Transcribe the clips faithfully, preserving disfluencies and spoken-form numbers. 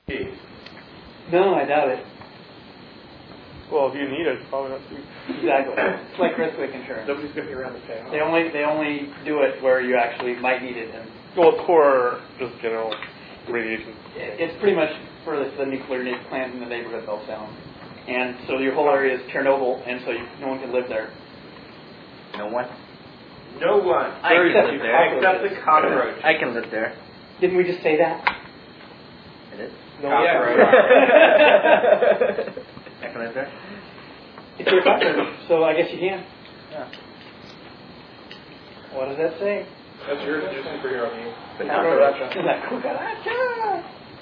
No, I doubt it. Well, if you need it, it's probably not too. Exactly. It's like earthquake insurance. Nobody's going to be around to pay. They only they only do it where you actually might need it. And well, core, just general radiation. It's pretty much for the, the nuclear plant in the neighborhood they'll sound. And so your whole area is Chernobyl, and so you, no one can live there. No one? No one. I can live there. Except the cockroach. I can live there. Didn't we just say that? It is? No, yeah. I can live there? It's your cockroach, so I guess you can. Yeah. What does that say? That's your, your superhero name. The Cucaracha. Cucaracha.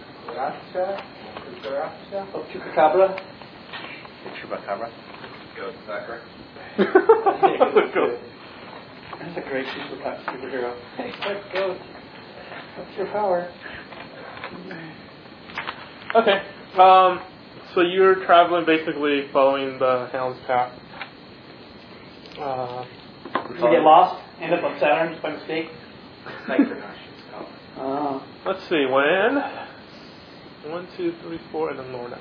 Cucaracha. Oh, Chupacabra. The chupacabra. Go, Zachary. That's a great super superhero. Hey, let's go. What's your power? Okay. Um, so you're traveling basically following the Hound's path. Uh, Did you get lost? End up on Saturn by mistake? Oh. let's see, when? One, two, three, four, and then Lorna.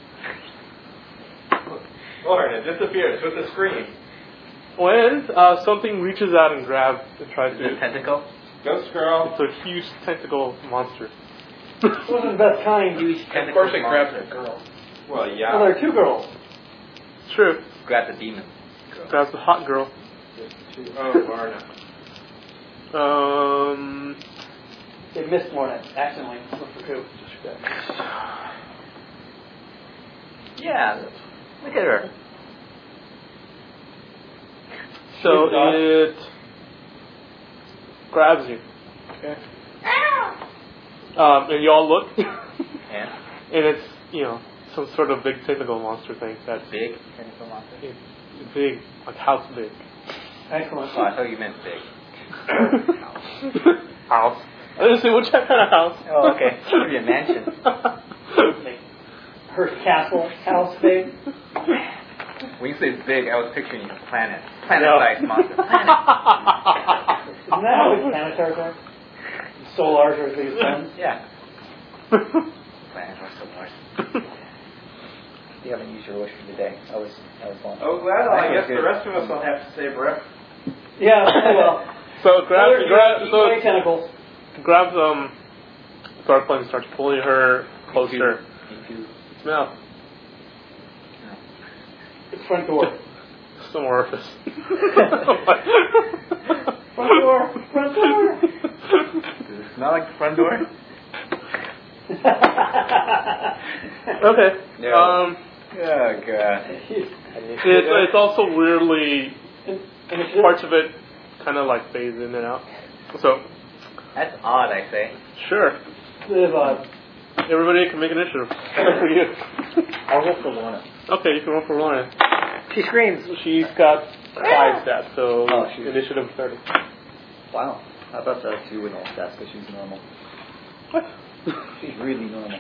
Lorna disappears with a scream. When uh, something reaches out and grabs and tries Is to... it a tentacle? Ghost girl. It's a huge tentacle monster. It wasn't the best kind. Huge Of tentacle course it grabs monster. a girl. Well, yeah. Well, there are two girls. True. Grab the demon. Grabs the hot girl. Oh, Lorna. Um... They missed Lorna accidentally. Look for coup. Yeah. Look at her. So it grabs you. Okay. Um, and you all look. And? And it's, you know, some sort of big tentacle monster thing that's Big tentacle monster? it's big, like house big. Excellent. Oh, I thought you meant big. House. I didn't say which kind of house. Oh, okay. Should be a mansion. Like her castle house big. When you say big, I was picturing a planet. Planet-sized No. monster. Planet. Isn't that how big planetars are? Solars are as big as suns. Yeah. Planet or solars. You haven't used your wish for today. I was, I was one. Oh, well, I That was guess the good. rest of us will have to say breath. Yeah, well. So grab, Other- grab, eat so my tentacles. grabs um, Starplane starts pulling her closer. Into, Smell. It's front door. Some orifice. Front door. Front door. Does it smell like the front door? Okay. No. Um, Oh, God. it's it's also weirdly Initiative? parts of it kind of like phase in and out. So That's odd, I say. sure, Live on. everybody can make initiative. Except for you. I'll roll for Lorna. Okay, you can roll for Lauren. She screams. She's got five stats, so Oh, she's- initiative thirty. Wow. I thought that was you with all stats because she's normal. What? She's really normal.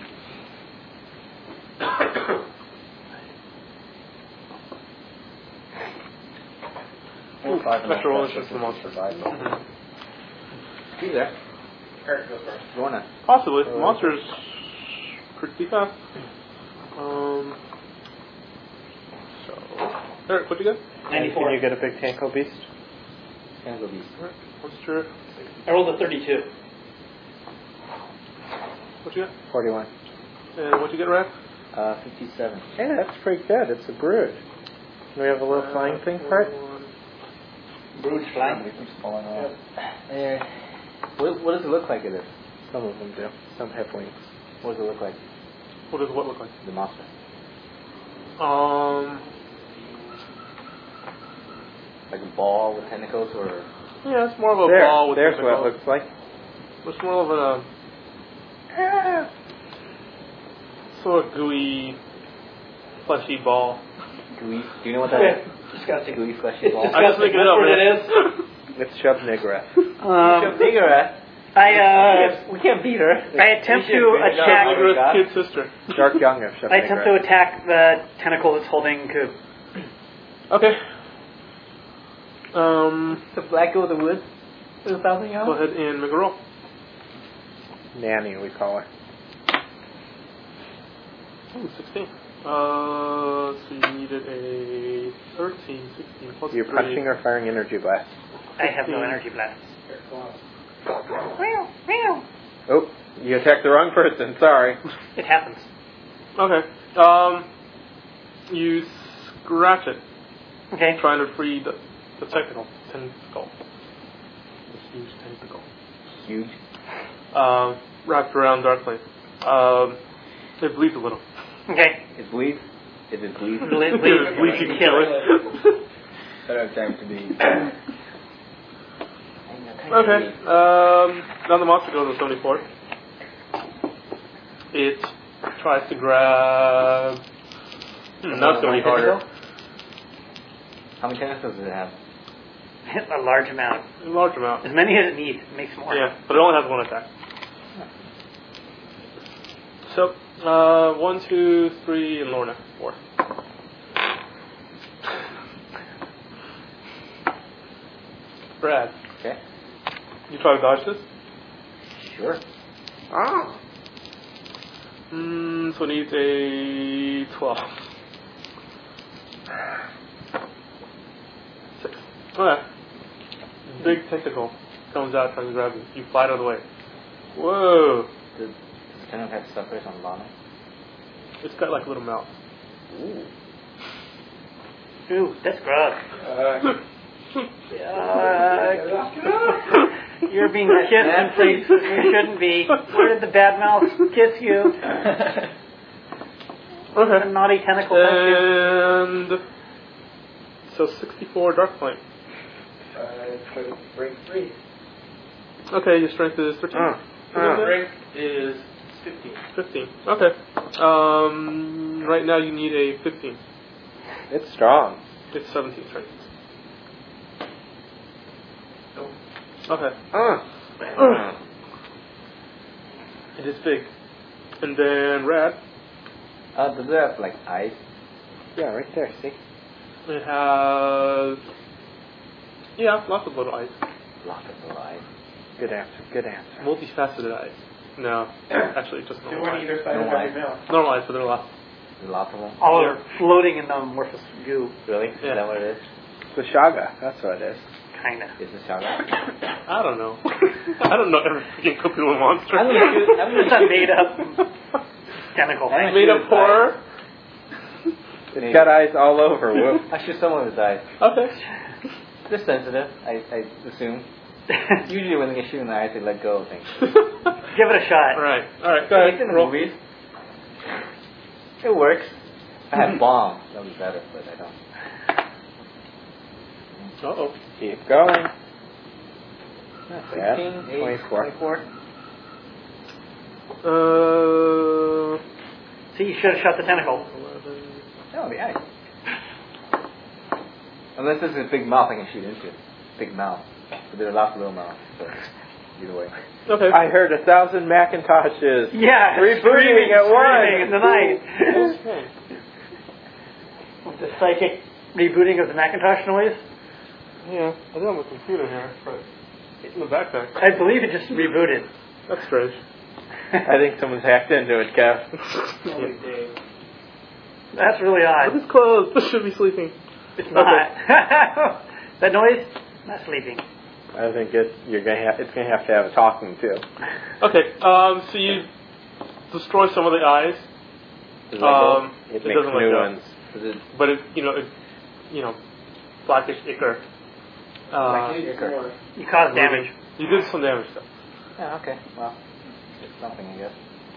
Ooh, Five and extra a roll half, is just the that's monster. survival. Mhm. See there. Eric goes first. Lorna. Possibly. Uh, The monster's pretty fast. Um. So, Eric, what'd you get? ninety-four. Can you get a big tentacle beast? Tentacle beast. Alright, monster. I rolled a thirty-two. What'd you get? forty-one. And what'd you get, Raph? Uh, fifty-seven. Yeah, that's pretty good. It's a brood. Do we have a little flying thing for it? Brood flying. It keeps falling off. Eh, what, what does it look like it is? Some of them do. Some have wings. What does it look like? What does what look like? The monster. Um. Like a ball with tentacles or... Yeah, it's more of a There, ball with there's what it tentacles. looks like. It's more of a eh, sort of gooey, fleshy ball. Gooey. Do you know what that Okay. is? Disgusting. Gooey fleshy It's ball. I just make it That's up. what man. it is. It's Shubnigra. Um, Cigarette. I uh, We can't beat her. I attempt We to should beat her. attack. Tigra's God. kid sister. Dark young of I attempt to Shubnigra. attack the tentacle that's holding Coop. Okay. Um. The black girl of the woods. Is something else? Go ahead and make a roll. Nanny, we call her. Ooh, sixteen. Uh, so you needed a thirteen, sixteen plus You're three. punching or firing energy blast? I have no energy blast. Oh, you attacked the wrong person. Sorry. It happens. Okay. Um, you scratch it, Okay. trying to free the, the tentacle. Tentacle. The huge tentacle. Huge. Um, wrapped around Darkblade. Um, it bleeds a little. Okay. It bleeds. If it bleeds. Ble- bleed. It bleeds, you can kill it. I don't have time to be. Okay. Um, now the monster goes to seventy-four. It tries to grab. Hmm, now it's going to be harder. How many tentacles does it have? A large amount. A large amount. As many as it needs. It makes more. Yeah, but it only has one attack. So, uh, one, two, three, and Lorna. Four. Brad, Okay. you try to dodge this? Sure. Ah. Mm, so it needs a twelve. Six. Okay. Big tentacle comes out trying to grab you. You fly out of the way. Whoa. Does, does the tentacle have suckers on the bottom? It's got like a little mouth. Ooh. Ooh, that's gross. Uh, Uh, you're being kissed in places you shouldn't be. Where did the bad mouth kiss you? Okay. A naughty tentacle touched you. And so sixty-four dark point. uh, so break three. Okay, your strength is thirteen. Uh, uh. Strength is fifteen. fifteen. Okay. Um, right now you need a fifteen. It's strong. It's seventeen strength. Okay. Uh. It is big. And then Rad, Uh, does it have like eyes? Yeah, right there. See? it has, yeah, lots of little eyes. Lots of little eyes. Good answer. Good answer. Multifaceted eyes. No, actually just Two normal on eyes. either side No of light. every mouth. Normal eyes, but they're lots. There's lots of them. All are floating in the amorphous goo. Really? Yeah. Is that what it is? It's a Shaga. That's what it is. Kinda. Is it Shaga? I don't know. I don't know every freaking Cthulhu monster. I'm gonna shoot. I'm It's gonna a shoot. made up tentacle I'm thing. gonna Made shoot up his horror. It's got eyes all over. Whoop. I shoot someone with his eyes. Okay. They're sensitive, I, I assume. Usually when they get shot in the eyes, they let go of things. Give it a shot. Alright, alright, go It's ahead. in the Roll. movies. It works. I have bombs. That would be better, but I don't. Uh-oh. Keep going. sixteen, eight, twenty-four. twenty-four. Uh, See, you should have shot the tentacle. eleven. No, the eyes. Unless there's a big mouth I can shoot into. Big mouth. But there are lots of little mouths. So either way. Okay. I heard a thousand Macintoshes. Yeah, Rebooting screaming, at screaming in once. the night. Okay. With the psychic rebooting of the Macintosh noise. Yeah, I do have a computer here, but it's in the backpack. I believe it just rebooted. That's strange. I think someone's hacked into it, Kev. Holy day. That's really But odd. it's closed. This should be sleeping. It's not. That noise? Not sleeping. I think it's you're gonna have it's gonna have to have a talking too. Okay, um, so you destroy some of the eyes, Does Um, it, it makes doesn't new let go. ones. Is it but it, you know, it, you know, blackish ichor. Uh, Need some more. You caused damage. You did some damage though. Yeah, okay. Well, it's something, I guess.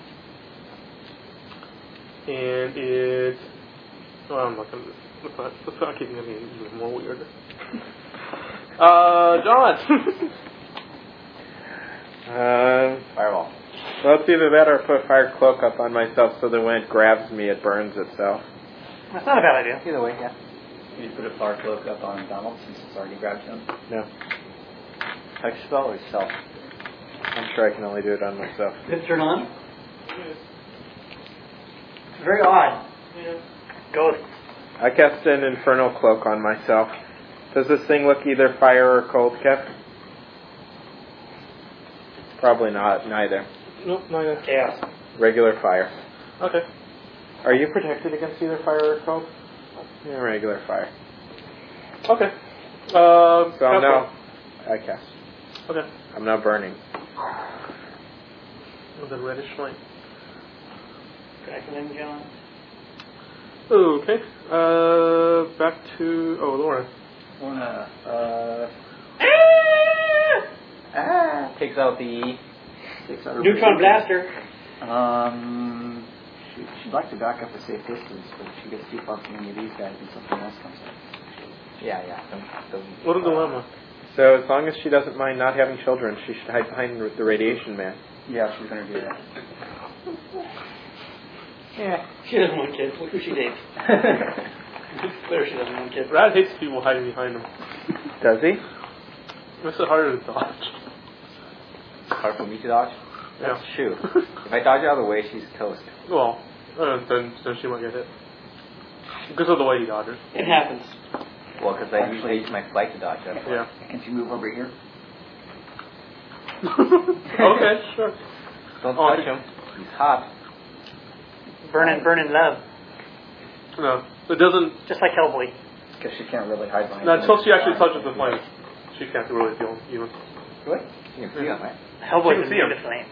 And it. Well, I'm not gonna. Let's not, let's not keep getting even more weird. Uh, John. Um, Fireball. well, it's either that or put fire cloak up on myself so that when it grabs me, it burns itself. That's not a bad idea. Either way, yeah. You put a fire cloak up on Donald since it's already grabbed him. No, Touch spell or self? I'm sure I can only do it on myself. Did it turn on? It's very odd. Ghosts. I cast an infernal cloak on myself. Does this thing look either fire or cold, Kev? Probably not, neither. Nope, not yet. Chaos. Regular fire. Okay. Are you protected against either fire or cold? Yeah, regular fire. Okay. Um, So I'm now. I cast. Okay. I'm now burning. With a reddish flame. Crackling, John. Okay. Uh, back to oh, Laura. Wanna, uh, ah, takes out the takes out her Neutron blaster. Um, she, she'd like to back up a safe distance, but if she gets too far from any of these guys, and something else comes up. Yeah, yeah. Don't, don't, What a dilemma. So as long as she doesn't mind not having children, she should hide behind the radiation man. Yeah, she's gonna do that. Yeah. She doesn't want kids. Look who she dates. It's clear she doesn't want kids. Brad hates people hiding behind him. Does he? Makes it harder to dodge. Hard for me to dodge. Yeah. That's true. If I dodge out of the way, she's toast. Well, uh, then, then she might get hit. Because of the way he dodges. It happens. Well, because I usually use my flight to dodge. That's why. Yeah. Can she move over here? Okay, sure. Don't Oh, touch him. He's hot. Burning, burning love. No, it doesn't. Just like Hellboy. Because she can't really hide behind No, him. until she actually touches the flame, she can't really feel him even. What? You can see him, right? Hellboy's She can see immune him. to flame.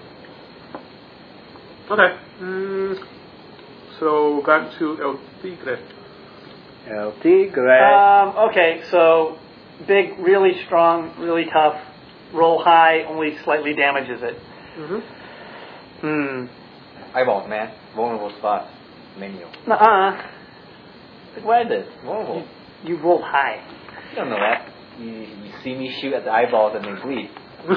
Okay. Mm, so back to El Tigre. El Tigre. Um, okay, so big, really strong, really tough. Roll high, only slightly damages it. Mm-hmm. Hmm. Eyeballs, man. Vulnerable spots. Menu. Nuh-uh. What is it? Vulnerable. You rolled high. You don't know that. You, you see me shoot at the eyeballs and they bleed.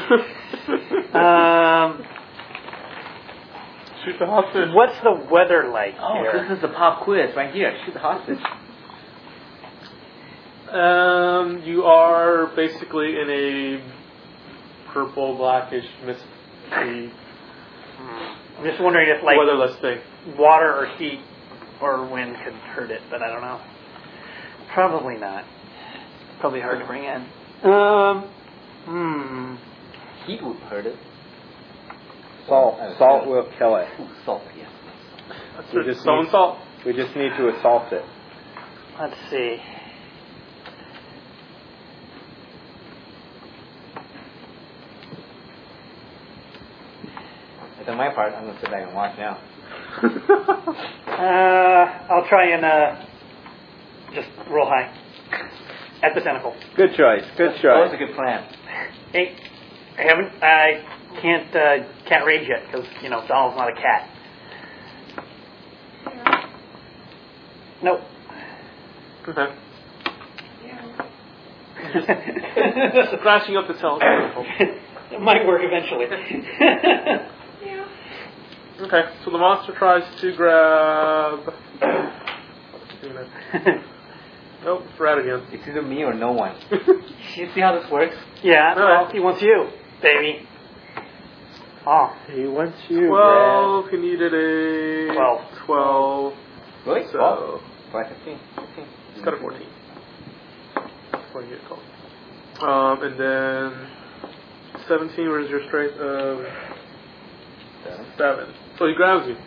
Um, Shoot the hostage. what's the weather like Oh, here? this is the pop quiz right here. Shoot the hostage. Um, you are basically in a purple, blackish, misty, I'm just wondering if, like, weatherless thing. water or heat or wind could hurt it, but I don't know. Probably not. Probably hard to bring in. Um, hmm. Heat would hurt it. Salt. Salt will kill it. Ooh, salt, yes. That's We it. just Stone need- salt. We just need to assault it. Let's see. That's on my part. I'm going to sit back and watch now. Uh, I'll try and uh, just roll high at the tentacle. Good choice. Good That was choice. a good plan. Hey, I haven't. I can't uh, can't rage yet because you know Donald's not a cat. Nope. Okay. Crashing up the cell. It might work eventually. Okay, so the monster tries to grab. Nope, it's rat again. It's either me or no one. You see how this works? Yeah, All well, right. he wants you, baby. Oh, He wants you. Twelve. He needed a Twelve. Twelve. Really? So Oh, five, fifteen. fifteen. it's got a fourteen. Before you get called. Um, and then seventeen. Where's your strength? Um, Seven. seven. So he grabs you.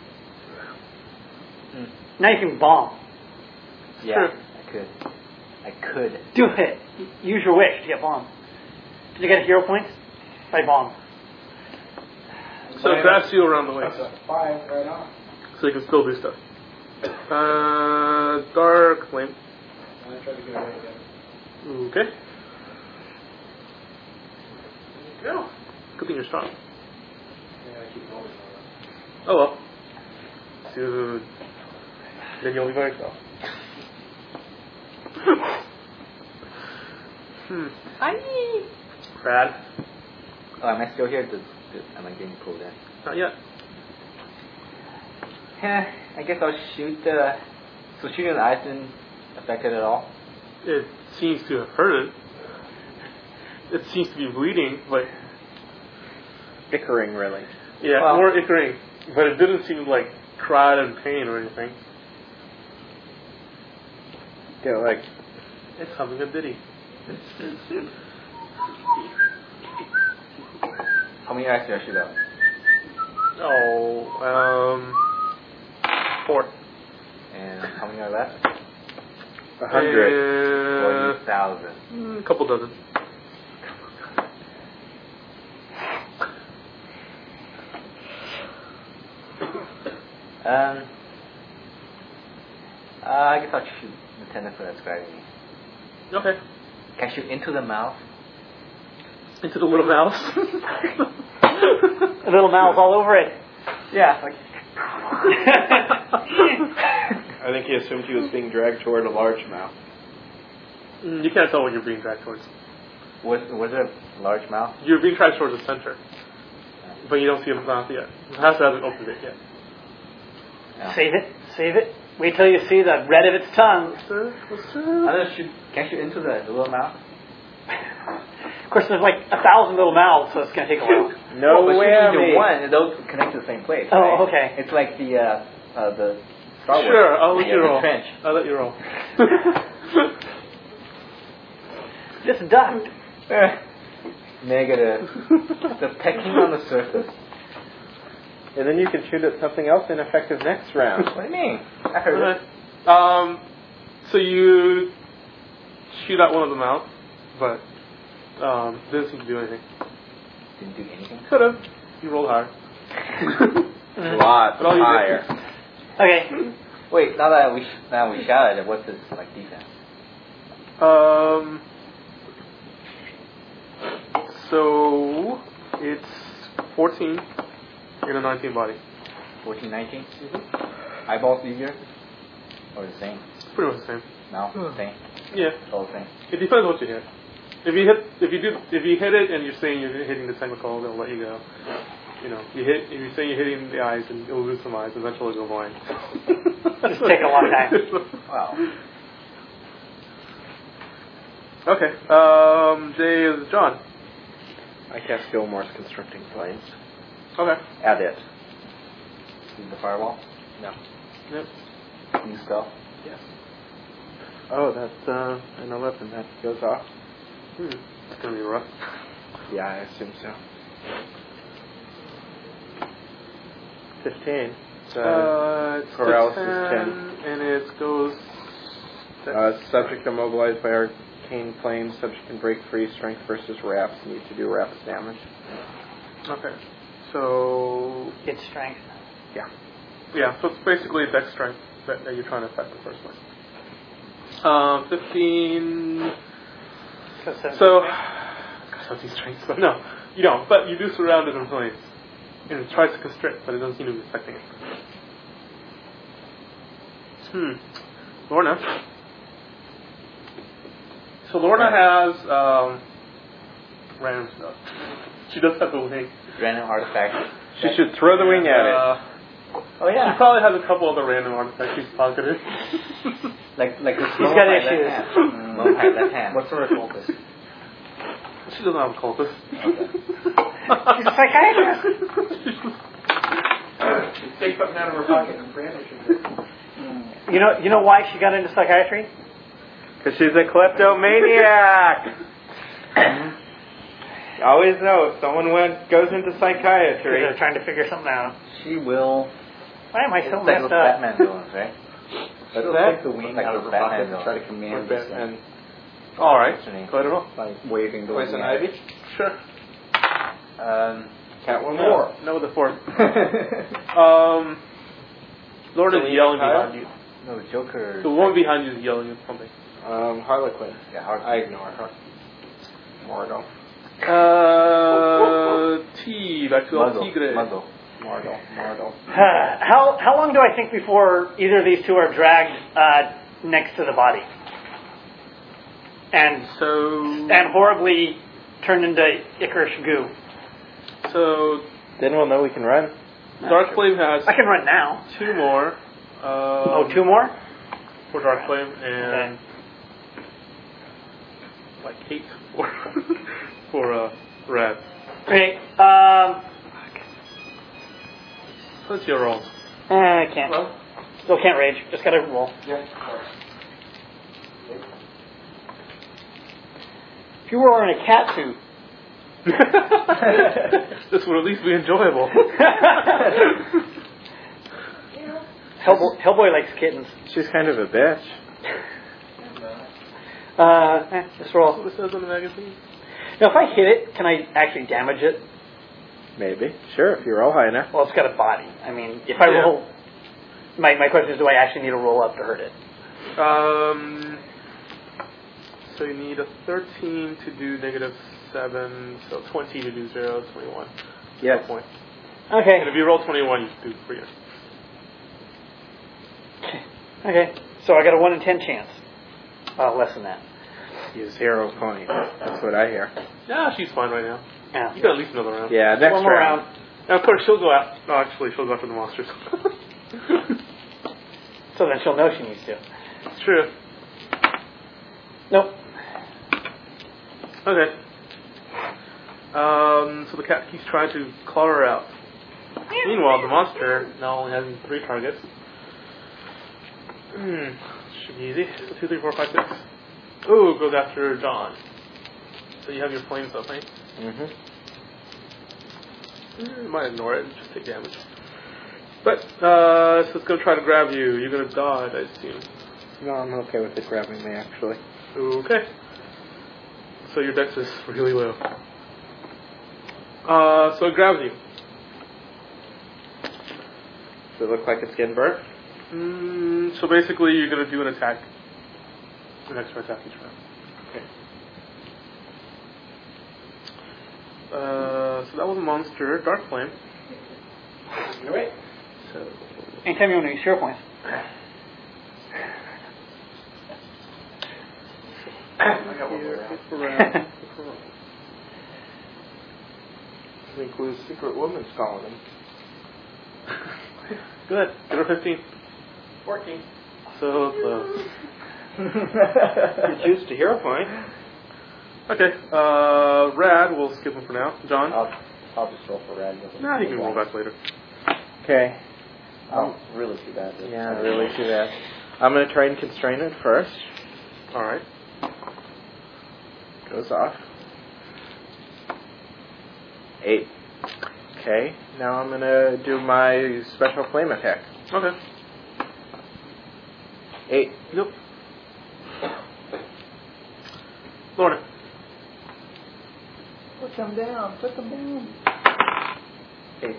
now you can bomb. Yeah, Sure. I could. I could. Do it. Use your wish to get bomb. Did you get a hero point? By bomb. So it grabs you around the waist, Five right on. so you can still do stuff. Uh, dark flame. I'm gonna try to get away again. Okay. There you go. Good thing you're strong. Yeah, I keep rolling on that. Oh well. Dude. Then you'll be very slow. hmm. Hi. Brad. Oh, am I still here? Does, does, am I getting pulled in? Not yet. Eh, I guess I'll shoot the... So shooting in the eyes didn't affect it at all? It seems to have hurt it. It seems to be bleeding, but Ickering, really. yeah, Well- more ickering. But it didn't seem like cried in pain or anything. Get like It's humming a ditty. How many eyes did I shoot out? Oh, um, four. And how many are left? A hundred. Uh, Forty thousand. mm, a couple dozen. Um, uh, I guess I'll shoot the tentacle that's grabbing me. Okay. Can I shoot into the mouth? Into the little mouse. A little mouth all over it. Yeah. Like I think he assumed he was being dragged toward a large mouth. Mm, you can't tell what you're being dragged towards. was was it a large mouth? You're being dragged towards the center, but you don't see the mouth yet. The house hasn't opened it yet. Yeah. Save it. Save it. Wait till you see the red of its tongue. I just shoot. Can I shoot into the, the little mouth? Of course, there's like a thousand little mouths, so it's going to take a while. No well, but way. shooting into one, they'll connect to the same place. Oh, right? okay. It's like the uh, uh, the Star Wars. Sure, I'll let Yeah, you the roll. Trench. I'll let you roll. Just ducked. Negative. The pecking on the surface. And then you can shoot at something else ineffective next round. What do you mean? I heard it. Okay. Um, so you shoot at one of them out, but um, didn't seem to do anything. Didn't do anything. Could have. You rolled higher. Lots But all you did- higher. Okay. Wait, now that we now we shot at it, what's his like defense? Um. So it's fourteen in a nineteen body. Fourteen, nineteen. Mm-hmm. Eyeballs easier, or the same? Pretty much the same. No, same. Yeah. All the same. It depends what you hit. If you hit, if you do, if you hit it and you're saying you're hitting the technical, they'll let you go. You know, you hit. If you're saying you're hitting the eyes, and it'll lose some eyes. Eventually, it'll go blind. Just take a long time. Wow. Okay. Um, Jay is John. I cast Gilmore's Constricting Flames. Okay. Add it. Use the firewall. No. Yep. Use spell. Yes. Oh, that's uh, an eleven. That goes off. Hmm. It's gonna be rough. Yeah, I assume so. Fifteen. So, Uh, it's paralysis ten, ten. and it goes. uh, subject immobilized by arcane flames. Subject can break free. Strength versus wraps. Need to do wraps damage. Okay. So It's strength. Yeah. yeah, so it's basically dex strength that, that you're trying to affect in the first place. Um, fifteen. So, gosh, I these strengths, but no, you don't. But you do surround it in flames, and it tries to constrict, but it doesn't seem to be affecting it. Hmm. Lorna. So Lorna has um, random stuff. She does have the wing. Random artifact. She should throw the wing at it. Uh, Oh yeah. She probably has a couple other random artifacts she's pocketed. Like like the She's got issues. Mm, lone hide left hand. What sort of cultist? She doesn't have a cultist. She's a psychiatrist. She takes something out of her pocket and brandishes it. You know, you know why she got into psychiatry? Because she's a kleptomaniac. You always know if someone went, goes into psychiatry. They're trying to figure something out. She will. Why am I so It's like messed those up? Batman villains, right? What's She'll that? take the wing Like out out of of her Batman pocket and villains. try to command Bat- this and All right. What's her name? Go ahead and roll. by waving the Poison wing at Ivy? it. Sure. Um, Catwoman. No, the fourth. Um, Lorna is Selena yelling Kyle? behind you. no, the Joker. The woman behind you is yelling at something. Um, Harlequin. Yeah, hard. I ignore her. Mordo. Uh, T, back to El Muzzle. Tigre. Muzzle. Mordo. Mordo. how how long do I think before either of these two are dragged uh, next to the body and So, and horribly turned into Icarish goo? so Then we'll know we can run. Dark Flame has I can run now. two more. Um, Oh, two more? for Dark Flame and Okay. like eight for for uh, Red. Okay. Um, What's your rolls? eh, I can't. Still can't rage. Just gotta roll. Yeah, of course. If you were wearing a cat suit. This would at least be enjoyable. Hellboy, Hellboy likes kittens. She's kind of a bitch. Uh, eh, just roll. What it says on the magazine? Now, if I hit it, can I actually damage it? Maybe. Sure, if you roll high enough. Well, it's got a body. I mean, if I Yeah. roll... My, my question is, do I actually need to roll up to hurt it? Um, so you need a thirteen to do negative seven, so twenty to do zero, twenty-one. Yes. Point. Okay. And if you roll twenty-one, you do three. Okay. So I got a one in ten chance. Uh, less than that. Use zero point. That's what I hear. Yeah, she's fine right now. Yeah. You got at least another round. Yeah, next One more round. round. And of course, she'll go out. No, actually, she'll go after the monsters. So then she'll know she needs to. It's true. Nope. Okay. Um, so the cat keeps trying to claw her out. Meanwhile, the monster now only has three targets. Hmm. Should be easy. So two, three, four, five, six. Ooh, goes after John. So you have your flames up, right? Mm-hmm. You might ignore it and just take damage. But, uh, so it's going to try to grab you. You're going to dodge, I assume. No, I'm okay with it grabbing me, actually. Okay. So your dex is really low. Uh, so it grabs you. Does it look like it's getting burnt? Mm, so basically you're going to do an attack. An extra attack each round. Okay. Uh, so that was a monster. Dark Flame. Wait. So... Anytime you want to use hero points. I got one more round. I think it was Secret Woman's calling him. Good. Get her fifteen. fourteen. So close. It's used to hero point. Okay. Uh, Rad, we'll skip him for now. John? I'll, I'll just roll for red. Nah, you can roll back later. Okay. Oh, really too bad. Yeah, really too bad. I'm going to try and constrain it first. Alright. Goes off. Eight. Okay, now I'm going to do my special flame attack. Okay. Eight. Yep. Lorna. Put them down. Put them down. Eight.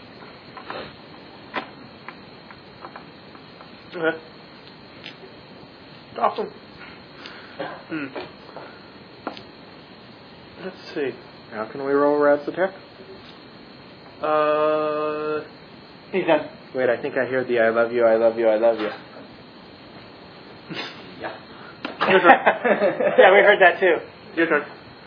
Okay. Awesome. Hmm. Let's see. Now can we roll Rad's attack? Uh, He's done. Wait, I think I hear the I love you, I love you, I love you. Yeah. Yeah, we heard that too. your turn.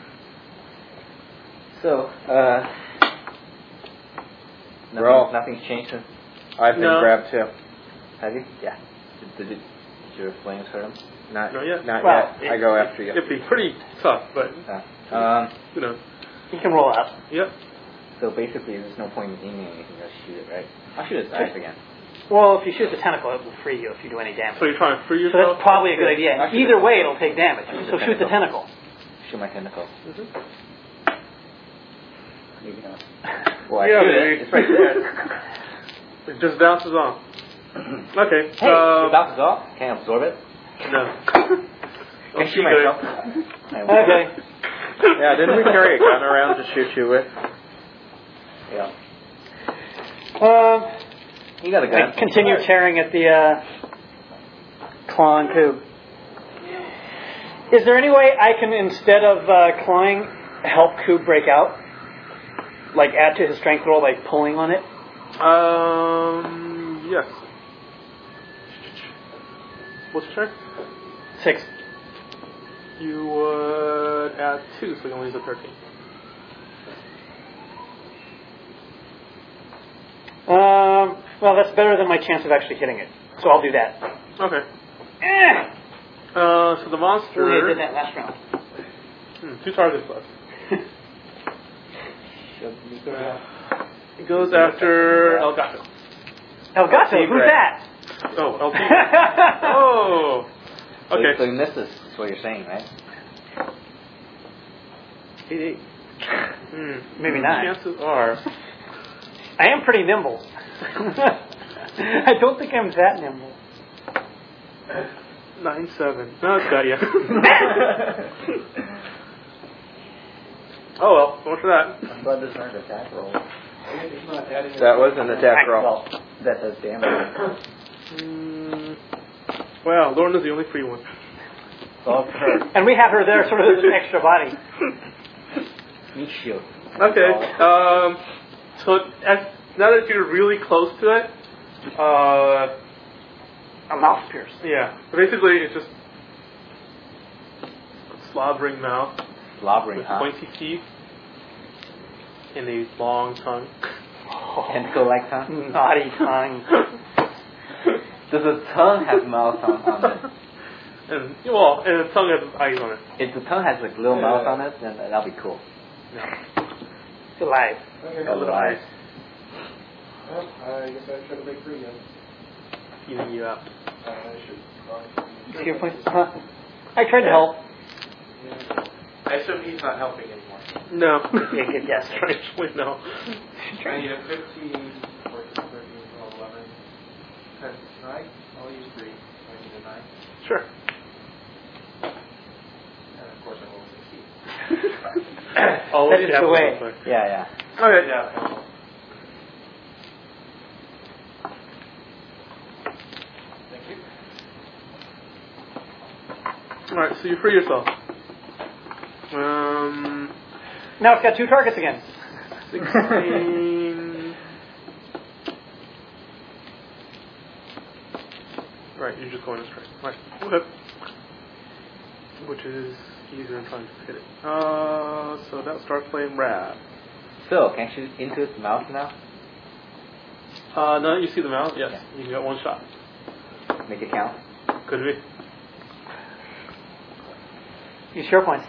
So, uh, nothing, Roll. nothing's changed since. I've been No. grabbed too. Have you? Yeah. Did, did, it, did your flames hurt him? Not, Not yet. Not Well, yet. I go after you. It'd be pretty tough, but, Uh, um, you know. You can roll out. Yep. so basically, there's no point in aiming anything. Just shoot it, right? I'll shoot his dice again. Well, if you shoot the tentacle, it will free you if you do any damage. So you're trying to free So yourself? that's probably a good idea. And Actually, either way, it'll take damage. Shoot So the shoot the tentacle. Shoot my tentacle. Mm-hmm. Maybe not. Well, I Yeah, shoot baby. it. It's right there. It just bounces off. Okay. Hey, uh, it bounces off. Can I absorb it? No. Can I she shoot good. myself? Okay. Yeah, didn't we carry a gun around to shoot you with? Yeah. Um, You got a gun. I continue tearing at the uh, clawing cube. Is there any way I can, instead of uh, clawing, help Coob break out? Like add to his strength roll by pulling on it? Um, yes. What's your strength? Six. You would add two, so you only use a thirteen. Um, well, that's better than my chance of actually hitting it. So I'll do that. Okay. Eh! Uh, so the monster. Ooh, I did that last round. Hmm, two targets left. It goes after Elgato. Elgato, who's Bread. that? Oh, El Tigre. Oh. So, Okay. so you missed this. That's what you're saying, right? Eight, eight. Hmm. Maybe not. Chances are. I am pretty nimble. I don't think I'm that nimble. Nine seven. No, it's got you. Oh well, so much for that. I'm glad this aren't attack rolls. That was an attack roll. Well, that does damage. Mm, well, Lauren is the only free one. It's all for her. And we have her there sort of as an extra body. Meat shield. Okay. Um, so as, now that you're really close to it, uh, A mouth pierce. yeah. Basically, it's just a slobbering mouth Slobbering, with huh? pointy teeth and a long tongue. Tentacle like tongue? Naughty tongue. Does the tongue have mouth on, on it? And well, and the tongue has eyes on it. If the tongue has like little mouth on it, then that'll be cool. It's alive. Okay. A little eyes Well, I guess I should make three then. eating you up. Uh, I should probably. See your point? Huh? I tried to help. I assume he's not helping anymore. No. Yeah, good guess. Strangely, no. I need a fifteen, fourteen, thirteen, twelve, eleven, ten, nine. I'll use three. I need a nine. Sure. And of course I will succeed. Oh, That's it just the way. happens. Yeah, yeah. Okay. Yeah. Thank you. All right. So you free yourself. Um, Now it's got two targets again. sixteen. Right, you're just going straight. Right. Okay. Which is easier than trying to hit it. Uh, so that starts playing Rab. So, can I shoot into its mouth now? Uh, now that you see the mouth, yes, Yeah. you can get one shot. Make it count? Could be. Use hero points.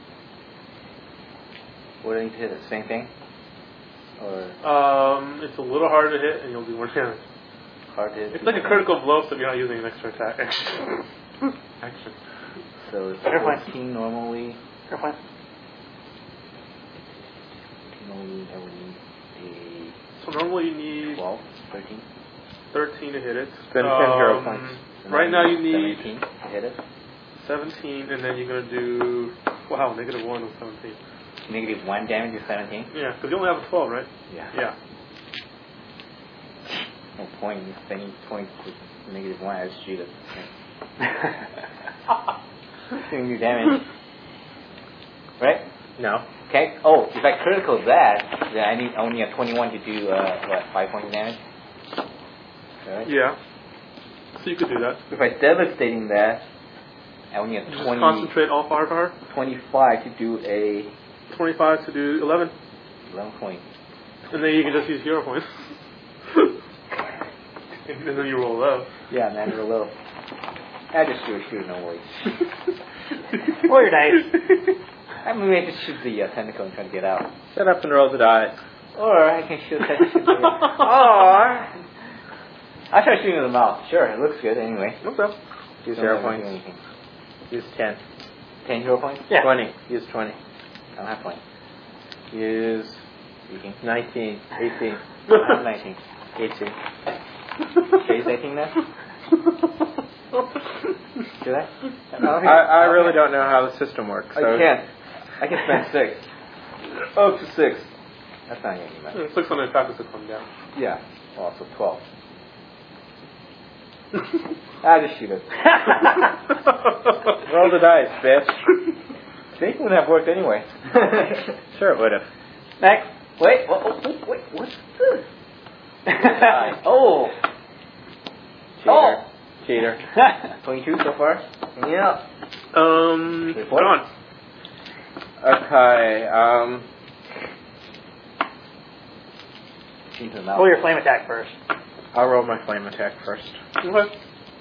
What do I need to hit? The same thing? Or Um, it's a little harder to hit, and you'll do more damage. hard to hit? It's like a critical blow, so you're not using an extra attack. Action. So it's Hero points. fourteen normally. Hero points. Normally I would need So normally you a need twelve, thirteen. thirteen to hit it. Spend ten hero points. So Right now you need seventeen to hit it. seventeen, and then you're going to do, wow, negative one with seventeen. Negative one damage is seventeen. Yeah, because you only have a twelve, right? Yeah. Yeah. No point in spending points with negative one. I just shoot it. Doing you damage. Right? No. Okay. Oh, if I critical that, then I need only a twenty-one to do uh, what five points damage. Right? Yeah. So you could do that. If I devastating that, I only have Just twenty, concentrate all firepower. twenty-five to do a twenty-five to do eleven. eleven point. And then you can just use hero points. And then you roll low. Yeah, man, real low. I just shoot, shoot, no worries. Roll your dice. I mean, I just shoot the uh, tentacle and try to get out. Set up and roll the die. Or I can shoot that shit. Or I try shooting in the mouth. Sure, it looks good anyway. Okay. Use Don't hero have to do points. anything. Use ten. Ten hero points? Yeah. twenty. Use twenty. I don't have twenty. Use eighteen. nineteen. eighteen. I don't have nineteen. eighteen. Chase eighteen then? Should I? I, I really don't know how the system works. I So can't. I can spend six. Up to six. That's not getting much. And six on the attack, six on down. Yeah. Well, so twelve. I just shoot it. roll the dice, bitch. They wouldn't have worked anyway. Sure it would have. Next. Wait, what, what, wait, what's this? Oh. Cheater. Cheater. twenty-two so far? Yeah. Um, Wait, what? John. Okay. Um. Into the mouth. Roll your flame attack first. I'll roll my flame attack first. Okay.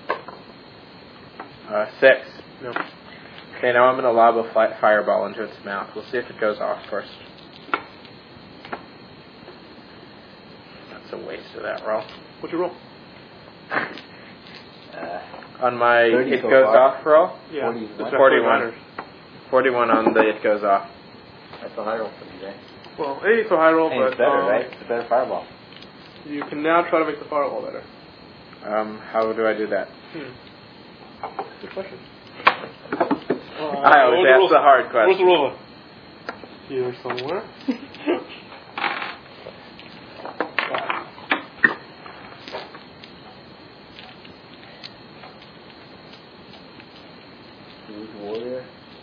Uh, six. No. Okay, now I'm going to lob a fi- fireball into its mouth. We'll see if it goes off first. That's a waste of that roll. What'd you roll? Uh, On my thirty it so goes far. off roll, Yeah. forty-one. That's forty-one. matters. forty-one on the it goes off. That's a high roll for you, right? Well, eighty for high roll, Hey, but it's better, um, right? It's a better fireball. you can now try to make the fireball better. Um, how do I do that? Hmm. Good question. I always ask the hard Where's the question. ruler? Here somewhere. Who's warrior?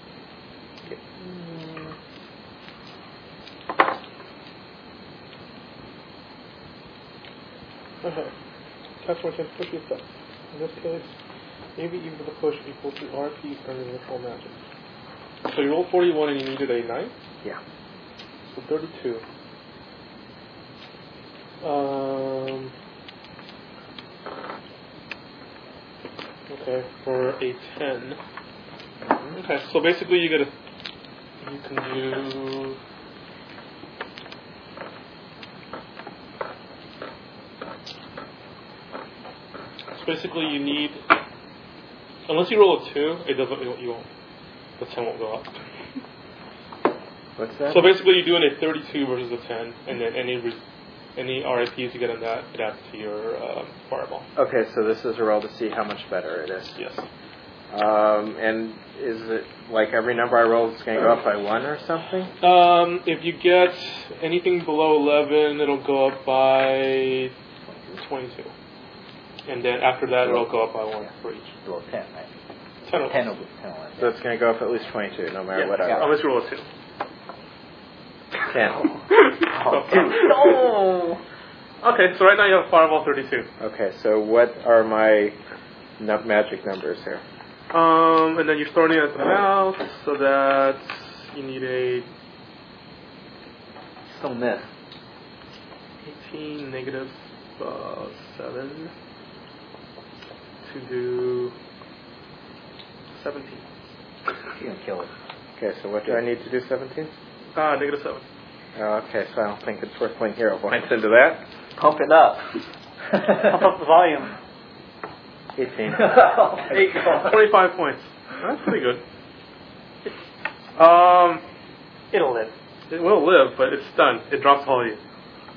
Okay. Tax one chance push effect. In this case, maybe even the push equal to R P earning neutral magic. So you rolled forty-one and you needed a nine? Yeah. So thirty-two. Um, okay, for a ten. Okay, so basically you get a, you can do, so basically you need, unless you roll a two, it doesn't, you won't, the ten won't go up. What's that? So basically you're doing a thirty-two versus a ten, and then any res- any R I Ps you get on that, it adds to your uh, fireball. Okay, so this is a roll to see how much better it is. Yes. Um, and is it like every number I roll is going to go up by one or something? Um, if you get anything below eleven, it'll go up by twenty-two. And then after that, it'll go up by one for each. Well, ten, right? ten will Ten will be ten. will be- So it's going to go up at least twenty-two, no matter Yeah, what I yeah. roll. Unless you roll a two. Ten. No! Okay, so right now you have fireball thirty-two. Okay, so what are my nu- magic numbers here? Um, and then you're starting at the mouth, so that you need a Still miss. eighteen negative uh, seven to do seventeen. You're gonna kill it. Okay, so what do I need to do, seventeen? Ah, negative seven. Okay, so I don't think it's worth putting hero points into that. Pump it up. Pump up the volume. eighteen. twenty-five points. That's pretty good. Um, It'll live. it will live, but it's stunned. It drops all of you.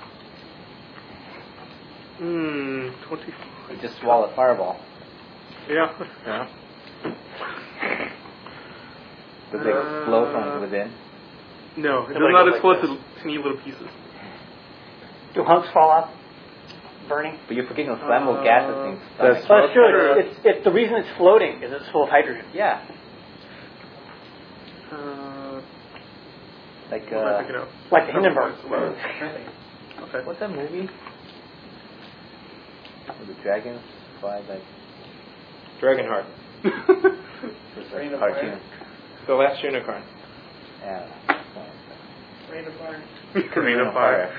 Hmm, twenty-five. You just swallow a fireball. Yeah. Yeah. Does it explode from within? No, it does Nobody not goes explode like to teeny little pieces. Do hunks fall off? Burning? But you're forgetting those flammable gases things. That's- Well, that's true. Sure. It's, it's, it's the reason it's floating is it's full of hydrogen. Yeah. Uh, Like, what am I uh, thinking of? Like the Hindenburg. Okay. what's that movie? Where the dragons fly like Dragonheart. Rain of cartoon. fire. The last unicorn. Yeah. Rain of fire. Rain of fire.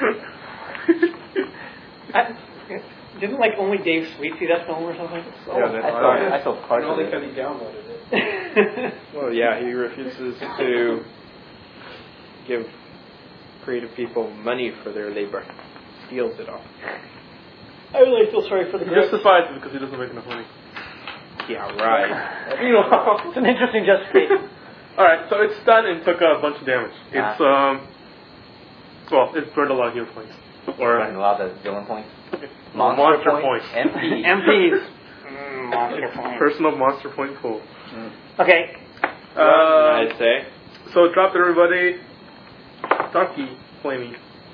I, didn't like only Dave Sweet see that film or something? Yeah, that's I saw, I saw parts of Only it. because he downloaded it. Well, yeah, he refuses to give creative people money for their labor. Steals it all. I really feel sorry for the He Greeks. justifies it because he doesn't make enough money. Yeah, right. You know. It's an interesting justification. All right, so it's stunned and took a bunch of damage. It's um, well, it's burned a lot of heal points. Or Running a lot of villain points. monster, monster points. M P. M Ps. Mm, monster point. Personal monster point pool. Okay. Uh, I'd say. so it dropped everybody. Darky, flamey.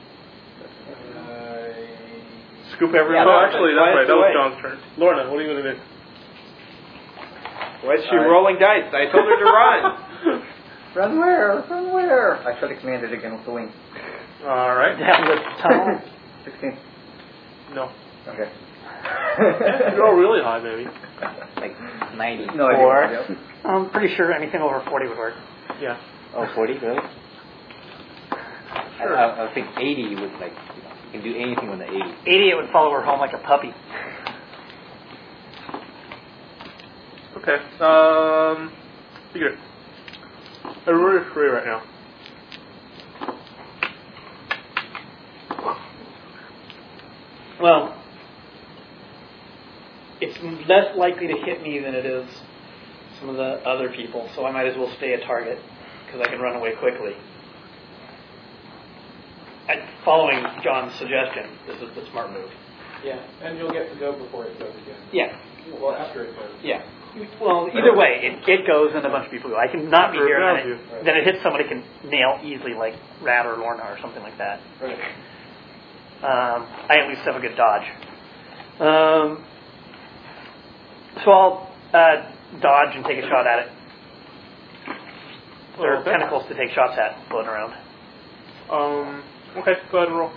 Scoop everyone. Yeah, oh, that's actually, it. that's right. That was Away. John's turn. Lorna, what are you going to do? Why is she All right. rolling dice? I told her to run. Run where? Run where? I tried to command it again with the wing. All right. Down the tunnel. Sixteen. No. Okay. You roll really high, maybe. Like ninety. No Four. idea. I'm pretty sure anything over forty would work. Yeah. Oh, forty, really? Sure. I, I, I think eighty would like, you know, you can do anything with the eighty. eighty, it would follow her home like a puppy. Okay. Um, figure it. I'm really free right now. Well, it's less likely to hit me than it is some of the other people, so I might as well stay a target because I can run away quickly. I, following John's suggestion, this is the smart move. Yeah, and you'll get to go before it goes again. Yeah. Well, after it goes. Yeah. Well, either way, it, it goes and a bunch of people go. I can not be here, and then it, Right. then it hits somebody can nail easily, like Rad or Lorna or something like that. Right. Um, I at least have a good dodge. Um, so I'll uh, dodge and take a shot at it. There are Okay. tentacles to take shots at floating around. Um, okay, go ahead and roll.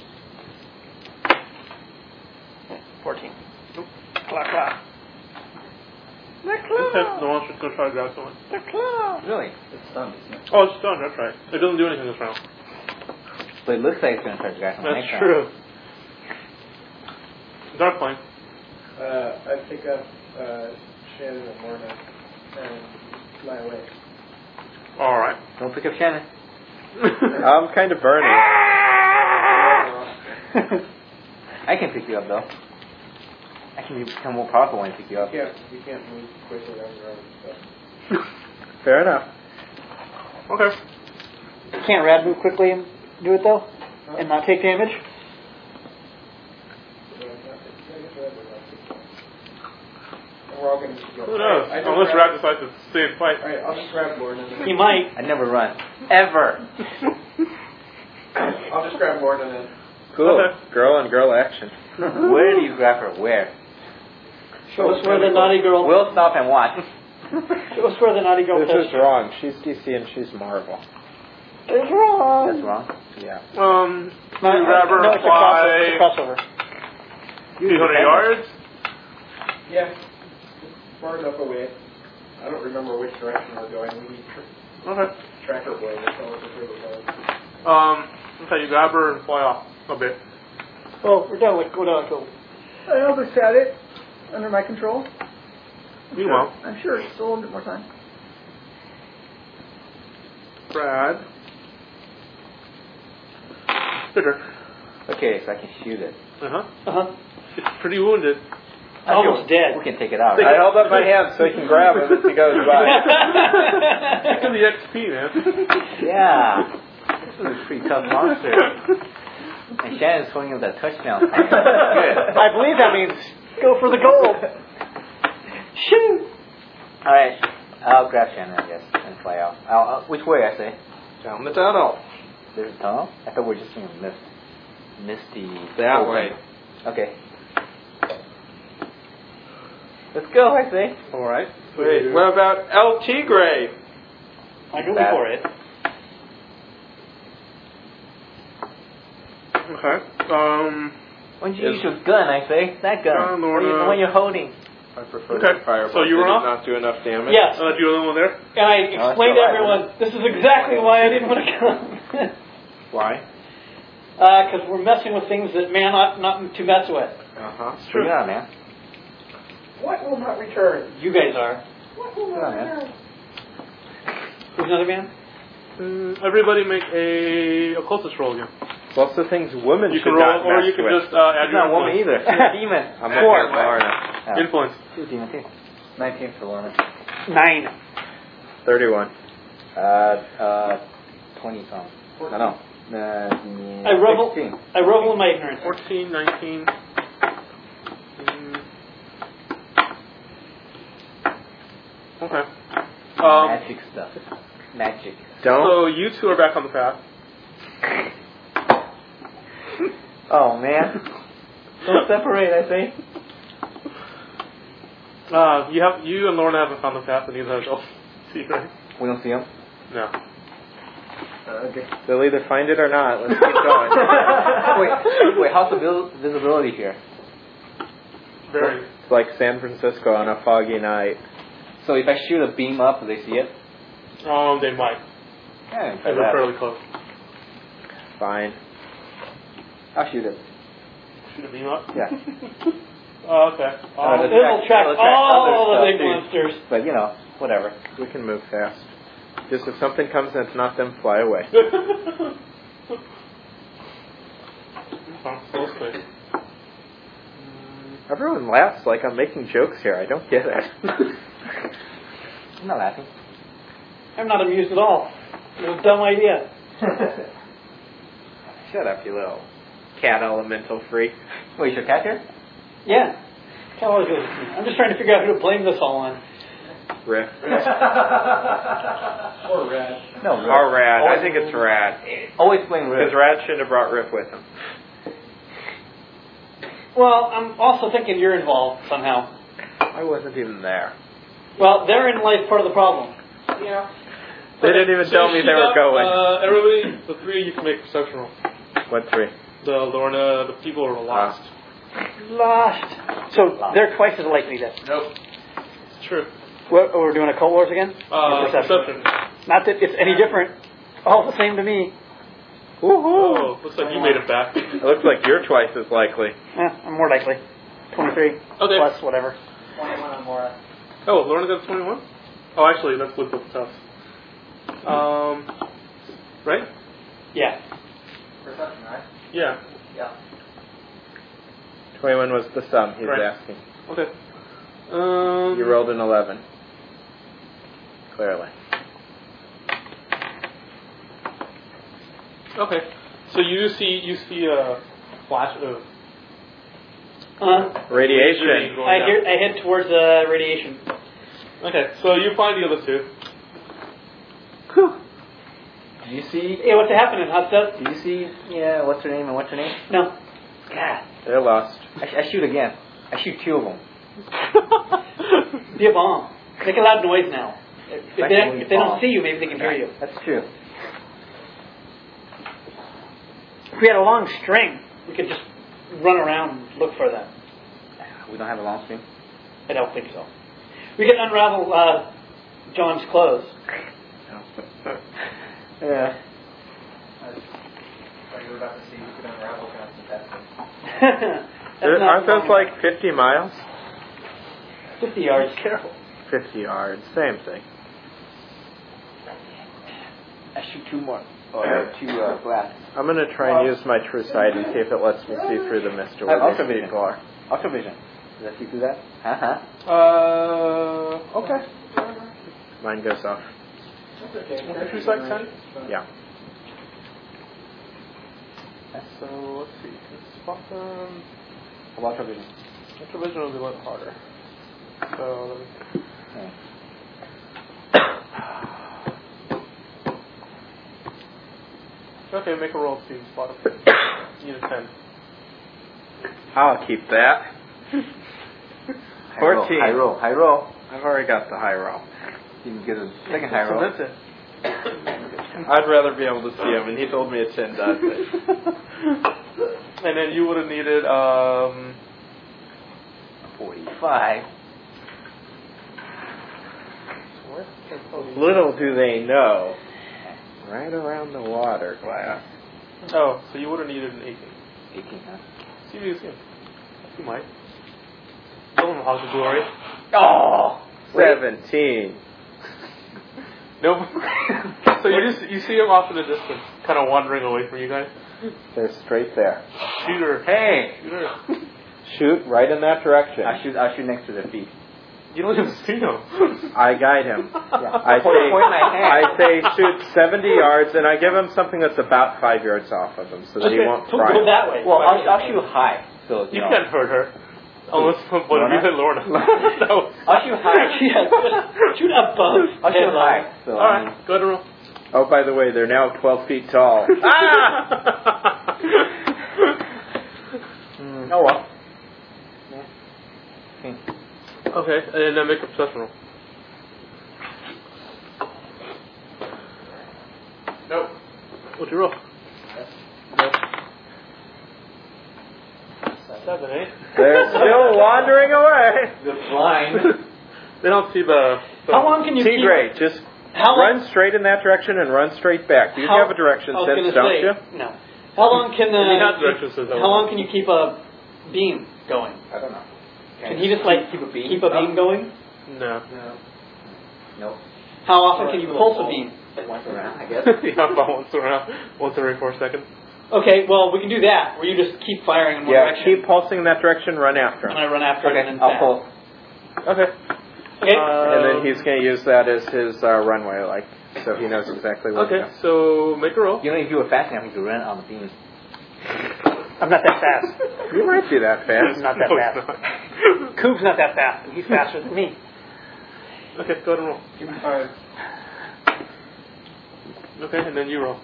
fourteen. Claw, claw. Okay, the monster's going to try to grab someone. Really? It's stunned, isn't it? Oh, it's done, that's right. It doesn't do anything this round. So it looks like it's going to try to grab someone That's next true. Dark Flame. Uh, I pick up uh, Shannon and Lorna and fly away. Alright. round. Don't pick up Shannon. I'm kind of burning. I can pick you up, though. I can become more powerful when I pick you up. You can't, you can't move quickly on your own. So. Fair enough. Okay. Can't Rad move quickly and do it though, and not take damage? And we're all going to go. Who knows? I just Unless grab- Rat decides to stay and fight. Alright, I'll just grab Lorna. And He then, might. I never run. Ever. I'll just grab Lorna and then. Cool. Okay. Girl on girl action. Where do you grab her? Where? Show us where the naughty girl. We'll stop and watch. Show us where the naughty girl. This touched is her. wrong. She's D C and she's Marvel. It's wrong. That's wrong. Yeah. Um, No, you grab her, no, it's a fly crossover. It's a crossover. two hundred yards. Yeah. Far enough away. I don't remember which direction we're going. We need tr- Okay. tracker blade. That's all it's really about. Um, okay, you grab her and fly off a bit. Oh, we're done with go down. Go. I almost had it under my control. Meanwhile, I'm sure it's still a bit more time. Brad. Bitter. Okay, so I can shoot it. Uh huh. Uh huh. It's pretty wounded. Almost dead. We can take it out, I right? held up my hand so he can grab him as he goes by. Look at the X P, man. Yeah. This is a pretty tough monster. And Shannon's swinging with that touchdown. Good. I believe that means go for the goal. Shoot. All right. I'll grab Shannon, I guess, and fly out. I'll, I'll, which way, I say? Down the tunnel. There's a tunnel? I thought we were just seeing mist. Misty. That open. way. Okay. Let's go, I say. Alright. Wait, what about El Tigre? I go Bad. for it. Okay. Um, When you Is- use your gun, I say. That gun. Gun or What are you- no? the one you're holding. I prefer Okay, the fireball. so you Did run it off? not do enough damage? Yes. uh, do you have one there? And I it's explained to all right, everyone, this is exactly why I didn't want to come. Why? Because we're messing with things that man ought not to mess with. Uh-huh. Bring it on, man. What will not return? You guys are. What will Come not on, man. return? Who's another man? Mm, everybody make a occultist roll again. Lots of things women You should can roll, not or mess you can with. just uh, add She's your not a woman influence. either. She's a demon. I'm Four. looking at Lorna. Oh. Influence. She's a demon, too. nineteen for Lorna. Nine. thirty-one. Uh, uh, twenty something. No, no. Uh, I revel. sixteen. I revel in my ignorance. fourteen, nineteen. Mm. Okay. Um, Magic stuff. Magic. Don't. so you two are back on the path. Oh, man. Don't separate, I say. Uh, you have you and Lorna haven't found the path, and neither has El Tigre. We don't see him? No. Uh, okay. They'll either find it or not. Let's keep going. wait, wait, how's the vis- visibility here? Very. It's like San Francisco on a foggy night. So if I shoot a beam up, do they see it? Um, they might. Yeah, They were fairly close. Fine. I'll shoot it. Shoot a beam up. Yeah. Oh, okay. Uh, Um, the- It'll track It'll track all other the stuff, big too. monsters. But, you know, whatever. We can move fast. Just if something comes and it's not them, fly away. Oh, we'll see. Everyone laughs like I'm making jokes here. I don't get it. I'm not laughing. I'm not amused at all. It was a dumb idea. Shut up, you little cat elemental freak. Wait, is your cat here? Yeah. Cat always goes with me. I'm just trying to figure out who to blame this all on. Riff. Or Rad. No, Or Rad. I think it's Rad. Always blame Riff. Because Rad shouldn't have brought Riff with him. Well, I'm also thinking you're involved somehow. I wasn't even there. Well, therein lies part of the problem. Yeah. They didn't even So tell you me shoot they were up, going. Uh, everybody, the three, you can make perception roll. What three? The Lorna, the people are lost. Lost. So they're twice as likely then. Nope. It's true. What, oh, we're doing a Cult Wars again? Uh, Or perception. Not that it's any different. All the same to me. Oh, looks like you made it back. It looks like you're twice as likely. Eh, I'm more likely. twenty-three. Okay. Plus whatever. twenty-one on Mora. Oh, Lorna got twenty-one? Oh, actually, that's with the stuff. Um, right? Yeah. Perception, right? Yeah. Yeah. twenty-one was the sum he was Right. asking. Okay. Um, You rolled an eleven. Clearly. Okay. So you see, you see a flash of Uh, Radiation. going I down. hear, I head towards uh, radiation. Okay, so you find the other two. Do you see? Hey, what's happening, hot stuff? Do you see? Yeah. What's her name and what's her name? No. God. They're lost. I, I shoot again. I shoot two of them. Be a bomb. Make a loud noise now. If, if, Like they, when you if they don't bomb. see you, maybe they can hear you. That's true. If we had a long string, we could just run around and look for them. We don't have a long string. I don't think so. We could unravel uh, John's clothes. Yeah. You were about to see you could unravel Johnson testing. That's not Aren't those long. like fifty miles? fifty yards? Careful. fifty yards. Same thing. I shoot two more. Oh, I have two uh, glass. I'm going to try and use my true sight and see if it lets me see through the mist or I have where these ultravision. people are. Ultravision. Does that see through that? Uh-huh. Uh, okay. Mine goes off. What's your sight, ten? Yeah. So let's see. Let's spot them. How about ultravision? Ultravision will be a little harder. So let me. Okay. Okay, make a roll to see the spot them. You need a ten. I'll keep that. High roll, fourteen. High roll. High roll. I've already got the high roll. You can get a second high roll. that's it. I'd rather be able to see him, and he told me a ten does it. And then you would have needed um. forty-five. Little do they know. Right around the water glass. Oh, so you would have needed an eighteen. eighteen, huh? See if you see him. You might. Tell him Hogs of Glory. Oh! Seventeen. Nope. So you just you see him off in the distance, kind of wandering away from you guys. They're straight there. Shoot her. Hey! Shoot her. Shoot right in that direction. I'll shoot, I'll shoot next to their feet. You don't even see them. I guide him. Yeah. I Point- say, point my hand. I say shoot seventy yards, and I give him something that's about five yards off of him, so that he Okay, won't so fry. go that way. Well, I'll, I'll shoot high. So, you You know. can't hurt her. Unless when Lorna? you hit Lorna. No. I'll shoot high. Yeah, shoot above. I'll shoot head level. high. So, um, Alright, go ahead and roll. Oh, by the way, they're now twelve feet tall. Ah! mm, oh well. Okay, and then make a perception roll. Nope. What'd you roll? Nope. Seven, eh? They're still wandering away. The blind. They don't see the. the How long can you T keep... Gray, just How long- run straight in that direction and run straight back. You How- have a direction I was sense, gonna don't say, you? No. How long can uh, You have direction sense, How long can you keep a beam going? I don't know. Can he just like keep a beam? keep a beam going? No. No. Nope. How often can you pulse a beam? Once around, I guess. Yeah, about once around, once every four seconds. Okay, well we can do that. Where you just keep firing in one Yeah, direction. keep pulsing in that direction, run after And him. I run after Okay, it and then I'll back. pull. Okay. Okay. And then he's going to use that as his uh, runway, like, so he knows exactly where Okay, to go. so make a roll. You know, if you were fast enough, you could run on the beam. I'm not that fast. You might be that fast. I'm not that No, fast. it's not. Coob's not that fast. He's faster than me. Okay, go ahead and roll. Give me five. Okay, and then you roll.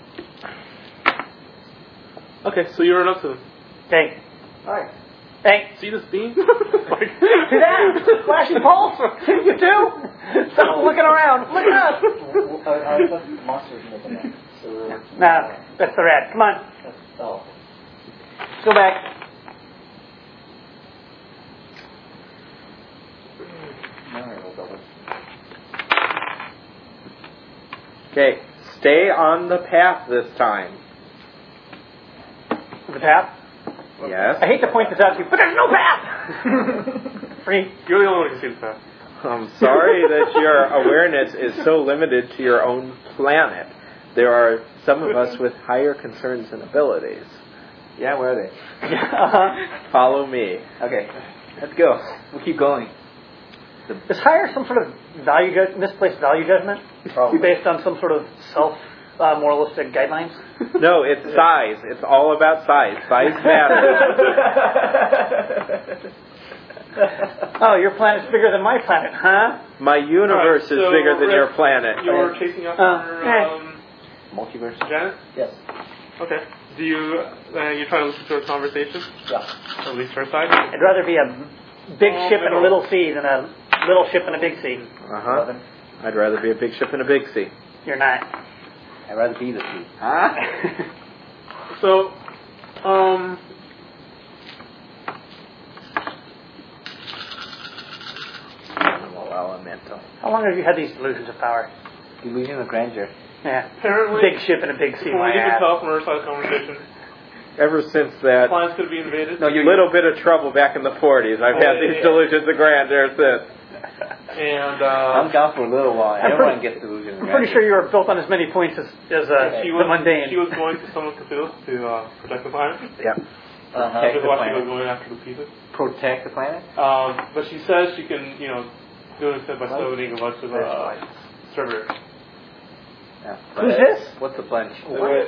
Okay, so you run up to them. Hey. Hi. Hey. See this beam? See that? Flashing pulse? You too? Stop looking around. Look at us. I, I thought monsters making that. So we're, Nah, that's the rat. Come on. that's, oh. Go back. Now I rolled over. Okay, stay on the path this time. The path? Yes. I hate to point this out to you, but there's no path! Free. You're the only one who can see the path. I'm sorry that your awareness is so limited to your own planet. There are some of us with higher concerns and abilities. Yeah, where are they? uh-huh. Follow me. Okay, let's go. We'll keep going. Is higher some sort of value ju- misplaced value judgment? Probably. Based on some sort of self uh, moralistic guidelines? No, it's size. It's all about size. Size matters. Oh, your planet's bigger than my planet, huh? My universe Alright, so is bigger than Rick, your planet. You were chasing after Uh, eh. um, Multiverse? Janet? Yes. Okay. Do you, uh, you're trying to listen to a conversation? Yeah. At least her side? I'd rather be a big Oh, ship in a no. little sea than a little ship in a big sea. Uh-huh. Eleven. I'd rather be a big ship in a big sea. You're not. I'd rather be the sea. Huh? So, um, Animal elemental. How long have you had these delusions of power? Illusion of grandeur. Yeah. apparently, Big ship in a big sea, from my what you can ass. tell from her side of the conversation, Ever since that planets could be invaded. No, you're little bit of trouble back in the forties, I've had Oh, these yeah. delusions of grandeur since. And, I'm uh, down for a little while. I I'm don't pretty- want to get delusion of I'm grandeur. pretty sure you were built on as many points as, as uh, she the was, mundane. she was going to summon Cthulhu to, uh, protect the planet. Yeah. Uh-huh. Which is The why she planet. was going after the pieces. Protect the planet? Um, but she says she can, you know, do it instead by summoning a bunch of, uh, servitors. Yeah. Who's this? What's the pledge? The witch.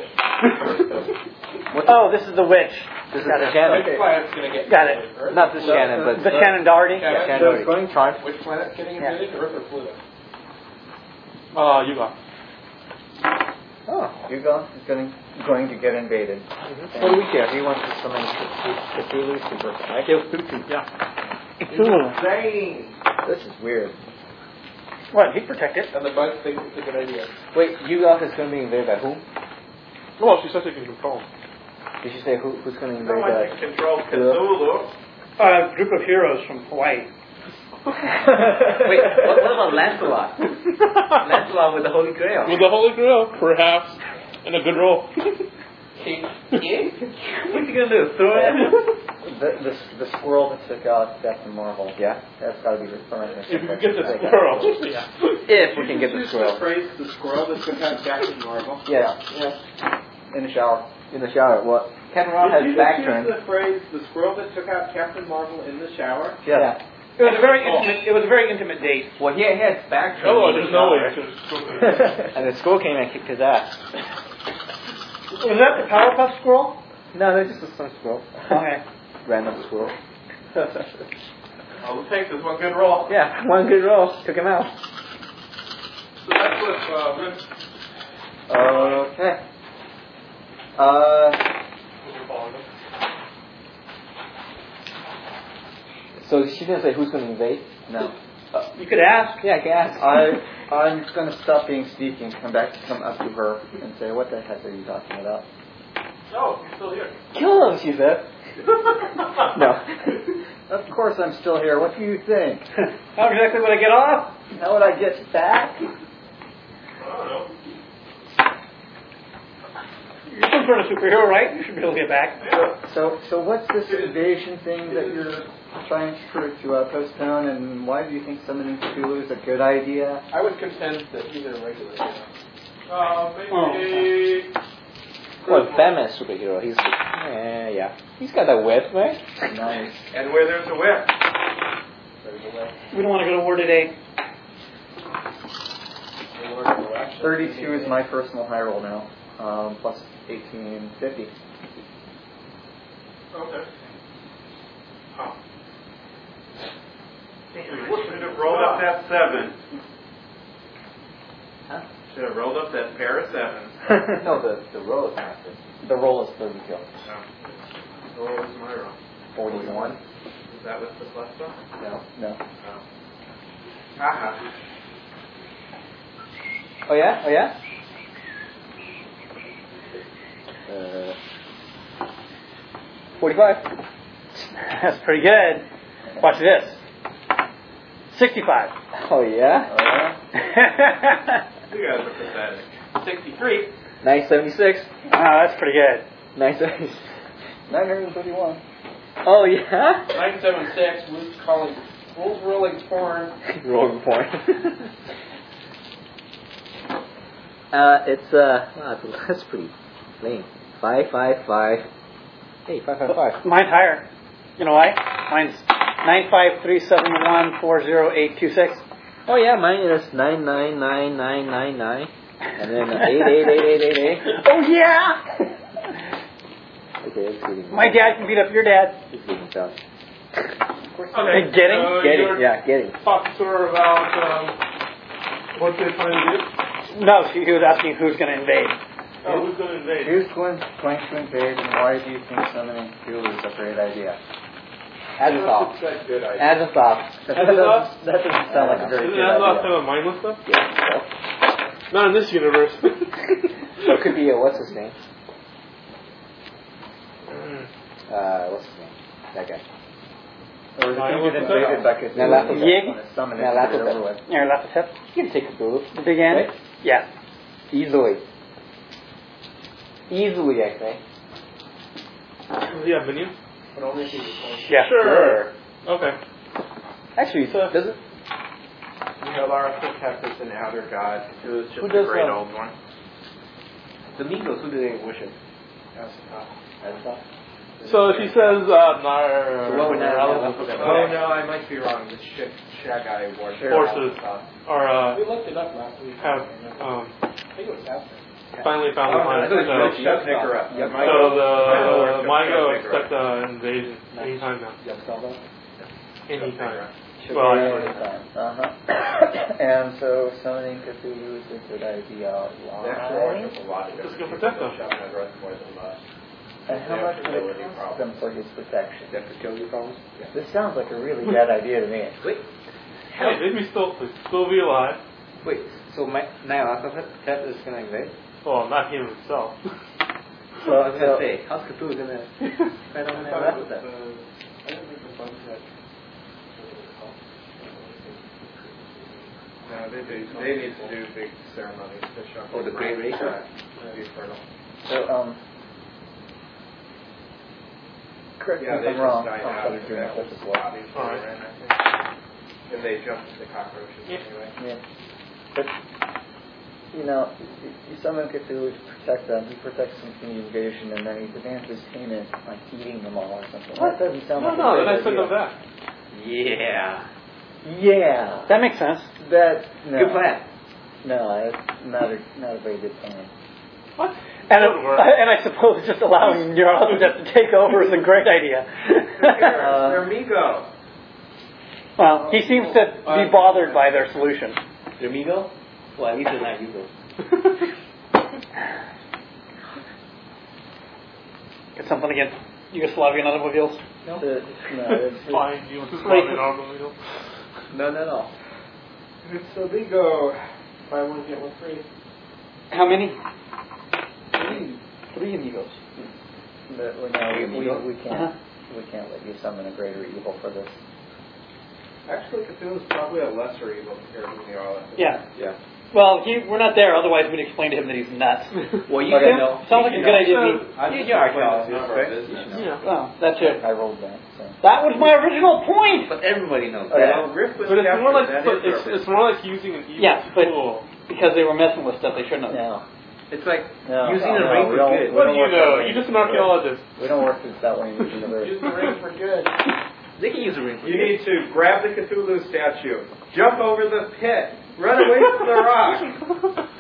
What's Oh, this is the witch. This is Got the it. Shannon. Which planet's going to get Got it. invaded? Earth? Not the Shannon, but The Shannon Doherty? Yeah, Shannon so Doherty. it's going Charge. Which planet's getting Yeah. invaded, Earth or Pluto? Uh, you got. Oh, Hugo is going, going to get invaded. What do we care? He wants to summon Cthulhu to protect. Yeah. Insane. This is weird. What? He'd protect it. And the bugs think it's a good idea. Wait, Hugo is going to be invaded by whom? Well, she says she can control him. Did she say who, who's going to No invade one uh, can control Cthulhu? Cthulhu. A group of heroes from Hawaii. Wait, what, what about Lancelot? Lancelot with the Holy Grail. With the Holy Grail, perhaps, and a good roll. What's he going to do? Throw it at him? The, the, the squirrel that took out Captain Marvel. Yeah? That's got to be returned. If you can get the squirrel. Yeah. If we can get the Use squirrel. the phrase, the squirrel that's going to have Captain Marvel. Yeah. Yeah. In the shower. In the shower. What? Captain Marvel Did has you back just turned. use the phrase, the squirrel that took out Captain Marvel in the shower? Yeah. It was a very intimate. It was a very intimate date. Well, he had, he had back turned. Oh, in the there's no way shower. I could. And the squirrel came and kicked his ass. Was that the Powerpuff Squirrel? No, they're just a some squirrel. Okay. Random squirrel. All it takes is one good roll. Yeah, one good roll. Took him out. So that's what, uh, Rick- Okay. Uh, so she didn't say who's going to invade? No. You could ask. Yeah, I can ask. I, I'm going to stop being sneaky and come back, come up to her and say, what the heck are you talking about? Oh, you're still here. Kill him, she said. No. Of course I'm still here. What do you think? How exactly would I get off? How would I get back? I don't know. You're some sort of superhero, right? You should be able to get back. So, so what's this invasion thing that you're trying to, to uh, postpone, and why do you think summoning Cthulhu is a good idea? I would contend that he's a regular hero. Uh, maybe. Well, Batman is a superhero. He's, eh, yeah. He's got that whip, right? Nice. And where there's a whip, there's a whip. We don't want to go to war today. The Lord of the West. thirty-two is my personal high roll now, um, plus eighteen fifty. Okay. Oh. Should have rolled up that seven. Huh? Should have rolled up that pair of sevens. No, the, the roll is not good. The roll is thirty kills. No. What was my roll? forty-one? Is that with the plus stuff? No. No. Oh. Aha. Oh, yeah? Oh, yeah? Uh, forty-five. That's pretty good. Watch this. sixty-five. Oh, yeah? Oh, yeah? You guys are pathetic. sixty-three. nine seventy-six. Oh, that's pretty good. nine seventy-six. nine thirty-one. Oh, yeah? nine seven six, Wolf's calling, Wolf's rolling porn. Rolling point. uh, it's, uh, wow, that's, that's pretty lame. five five five. Hey, five five five. Mine's higher. You know why? Mine's nine five three seven one four zero eight two six. Oh, yeah, mine is nine nine nine nine nine nine. And then eight eight eight eight eight eight. Oh, yeah! Okay, it's getting My dad can beat up your dad. It's getting tough. Okay. Getting? So Getting, you're yeah, getting. talking to her about um, what they're trying to do? No, he he was asking who's going to invade. Oh, who's going to invade? Who's going, going to invade, and why do you think summoning fuel is a great idea? As a thought. That's a good idea. As a thought. That As a thought? doesn't, that doesn't sound like a very Isn't good that idea. kind of mindless stuff? Yeah, Not in this universe. so. so it could be a, what's his name? Uh, what's his name? That guy. Or is it I going to will get put invaded that- by Cthulhu? Now, that's Yig? Want to summon it Now, to that's get it what over that- with. Here, left tip. You can take a booth. The big end? Right? Yeah. Easily. Easily, I think. Does he have minions? But only if he's a Yeah. Sure. Okay. Actually, So- does it? You know, Lara Protect is an outer god. Cthulhu's just Who a does, great uh, old one. The Migos, who do they worship? That's Azathoth. So if he says, uh, nar, So what would that- Oh no, I might be wrong. The shit Shagai worship. Horses. or uh, We looked it up last week. have um, I think it was after. finally found the Oh, planet. no, So, it's Yuck Nickera. Yuck so Nickera. the Migo expect uh, invasion anytime now. Yabsava? Anytime. Should Well, be actually- anytime. Uh-huh. And so summoning Cthulhu is a good idea. They actually Why? worship a lot of Just different go protect people. them. Shove in a dress more than lust. And how They much have would it fertility cost problems. them for his protection? They have fertility problems? This sounds like a really bad idea to me. Wait. Hey, maybe still still be alive. Wait, so my, now Nyarlathotep is going to invade? Well, not him himself. So I was going to say, how's Cthulhu going to fight on Nyarlathotep? I didn't think the bugs had. No, they do. They need to do big ceremonies to show. Oh, the Great Race? Be fertile. So, um, correct me Yeah, if they I'm just wrong. died I'll out probably of do that this as well. bodies they Alright. were in, I think. And they jumped the cockroaches Yeah. anyway. Yeah. But, you know, you you summon Cthulhu to protect them. He protects them from the invasion, and then he demands his payment by eating them all or something. That doesn't sound No, like no, a then great I send idea. them back. Yeah. Yeah. That makes sense. That, no. Good plan. No, it's not a, not a very good plan. What? And, That would work. and I suppose just allowing Nyarlathotep to take over is a great idea. Uh, They're Migo. Well, he seems to be bothered by their solution. Your Migo? Well, at least they're not Yugo. Get something against Yugoslavian automobiles? No. The, no, it's, it's, Fine, you want to slap it on the wheel? no, no, no. It's a Migo. Buy one, get one free. How many? Three. Three amigos. But, well, no, we, we, we can't. Uh-huh. We can't let you summon a greater evil for this. Actually, Cthulhu's probably a lesser evil compared to Nyarlathotep. Yeah. Yeah. Well, he, we're not there, otherwise we'd explain to him that he's nuts. Well, you Okay. can know. Sounds like a good idea to me. You, you are Well, Calvinist, number right? of business. Yeah. Well, that's it. I rolled that. So. That was my original point! But everybody knows Okay. that. Well, Riff was But it's more like Catholic, that but is it's, our it's more like using an evil Yeah, but- tool. Because they were messing with stuff they shouldn't have. No. It's like No, using no, a no, ring we for don't- good. we What do don't you work that know? way. You're just an archaeologist. We don't work this that way in the universe. Use the ring for good. They can use a ring for You need to grab the Cthulhu statue, jump over the pit, run away from the rock.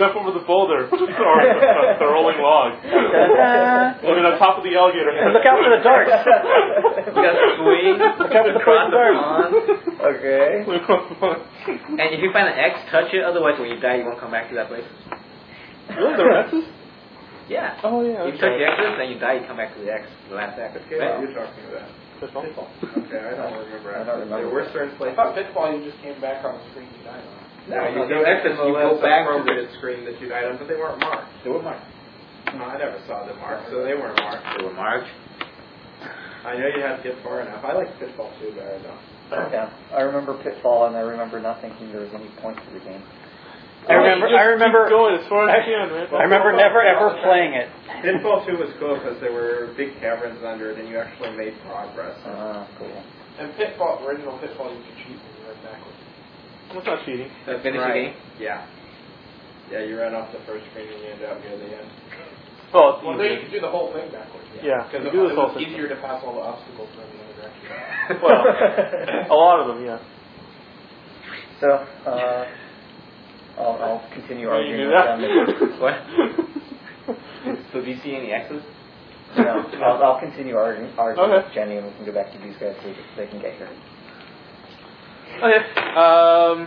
Jump over the boulder or the, the rolling log. Or on top of the alligator. And look out for the darts. You got to swing. Look out for the across poison the darts. pond. Okay. And if you find an X, touch it. Otherwise, when you die, you won't come back to that place. Really? There are X's? Yeah. Oh, yeah. You touch the X's, then you die, you come back to the X, the last X. Okay, what are you talking about? Pitfall? Okay, I don't remember. I don't remember. There were certain I places. thought Pitfall, you just came back on the screen you died on. No, you No, go the X's, X's, you you go go back to appropriate screen that you died on, but they weren't marked. They were marked. No, I never saw them marked, so they weren't marked. They were marked. I know you had to get far enough. I like Pitfall too, but I don't. Yeah, I remember Pitfall, and I remember not thinking there was any point to the game. I remember. You just I remember. Keep going as far as you can, man. I remember never ever playing it. Pitfall two was cool because there were big caverns under it, and you actually made progress. Ah, cool. And Pitfall, original Pitfall, you could cheat when you went backwards. That's not cheating. That's finishing right. game? Yeah. Yeah, you ran off the first screen and you end up near the end. Oh, it's Well, there you easy. could do the whole thing backwards. Yeah, Because you it, do it this whole was thing. easier to pass all the obstacles from the other direction. Well, a lot of them, yeah. So, uh, I'll, I'll continue Oh, you arguing knew with that? them. What? So do you see any X's? No, I'll, I'll continue arguing, arguing Okay. with Jenny, and we can go back to these guys so that they can get here. Okay. Um,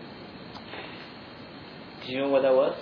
Do you know what that was?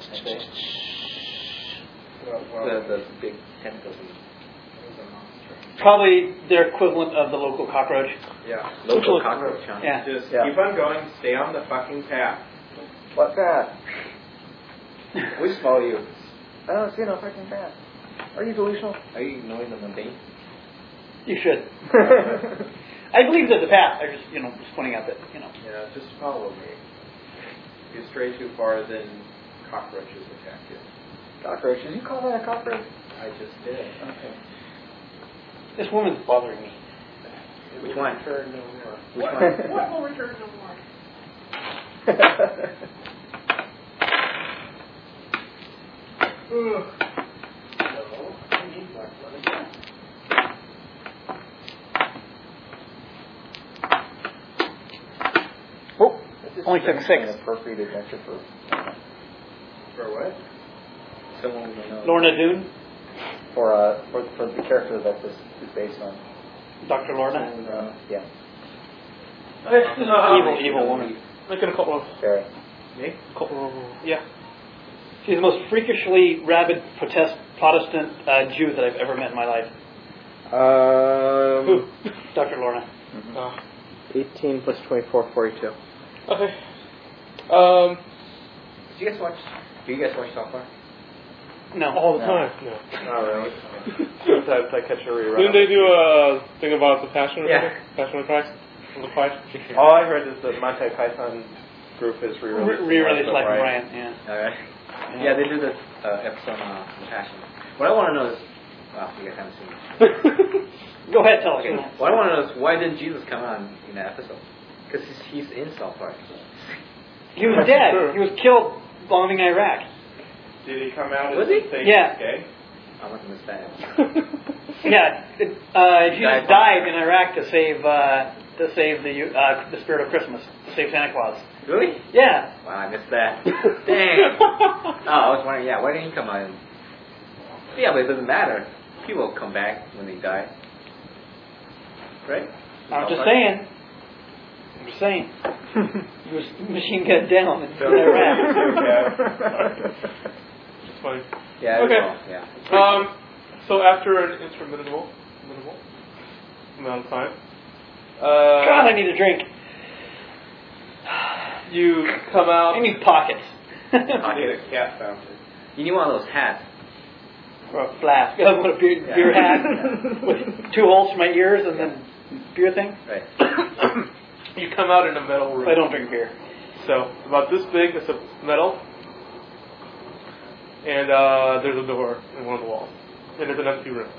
Well, well, The, the big tentacles. it was a monster. Probably their equivalent of the local cockroach. Yeah. Local Look- cockroach, huh? Yeah. Just Yeah. keep on going. Stay on the fucking path. What's that? Which follow you? I don't see no fucking path. Are you delusional? Are you ignoring the mundane? You should. I believe there's a path. I'm just, you know, just pointing out that, you know. Yeah, just follow me. If you stray too far, then cockroaches attack you. Cockroaches? You call that a cockroach? I just did. Okay. This woman's bothering me. Which one? Return no more. Which what? one? What will return no more? Ugh. No, I need black one again. Oh, This is only took strange six. and appropriate adventure for For what? Someone we don't know. Lorna Doone, for uh for for the character that this is based on. Doctor Lorna. Uh, yeah, Evil, evil woman. making a couple of. very. Me? Couple of yeah. She's the most freakishly rabid protest Protestant uh, Jew that I've ever met in my life. Um, Who? Doctor Lorna. Uh, eighteen plus twenty-four, forty-two. okay. Um, Do you guys watch? Do you guys watch South Park? No. all the No. time. No. Oh, really? Sometimes I catch a rerun. Didn't they do a thing about the Passion? Yeah. Passion of the Christ. On the Christ. All I heard is that Monty Python group is re-releasing Re-released Life of Brian. Brian, yeah. Alright. Yeah, they do this uh, episode on uh, the Passion. What I want to know is, well, you guys haven't seen it. Go ahead, tell us. Okay. What I want to know is why didn't Jesus come on in that episode? Because he's, he's in South Park. He was dead. He was killed bombing Iraq. Did he come out Was as he? a fake Yeah. gay? I must have missed that. Yeah, it, uh, Jesus Died. died in Iraq to save uh, to save the uh, the spirit of Christmas, to save Santa Claus. Really? Yeah. Wow, I missed that. Dang. Oh, I was wondering, yeah, why didn't he come on? Yeah, but it doesn't matter. People come back when they die. Right? I'm just saying. I'm just saying. He was machine gunned down in Iraq. It's funny. Yeah, Okay. well, yeah. Um, so after an interminable, minimal amount of time, uh, God, I need a drink. you come out. I need pockets. I need a cat fountain. You need one of those hats. Or a flask. I want a beer, Yeah. beer hat with two holes for my ears and then beer thing. Right. You come out in a metal room. I don't drink beer. So about this big, it's a metal, and uh, there's a door in one of the walls, and there's an empty room.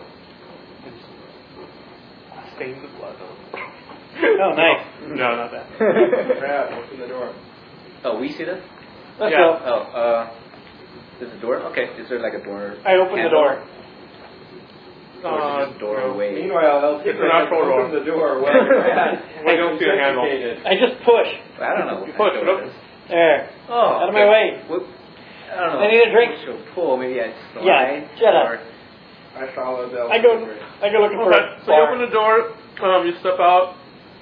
It's stains of blood. Oh, nice. No, not that. Brad, open the door. Oh, we see this? Let's Yeah. go. Oh, uh, there's a door? Okay, is there like a door? I open the handle? door. Or is it just Uh, doorway? Meanwhile, El It's Tigre an has actual door. opened the door. Well, Brad, We don't see a handle. educated. I just push. I don't know. What You kind push of it door up. it is. There. Oh, Out of okay. my way. Whoop. I don't know. I need a drink. So pull, maybe I slide. Yeah, shut up. or- I follow the. I go, I go looking for Okay, a so you bar. open the door, um, you step out,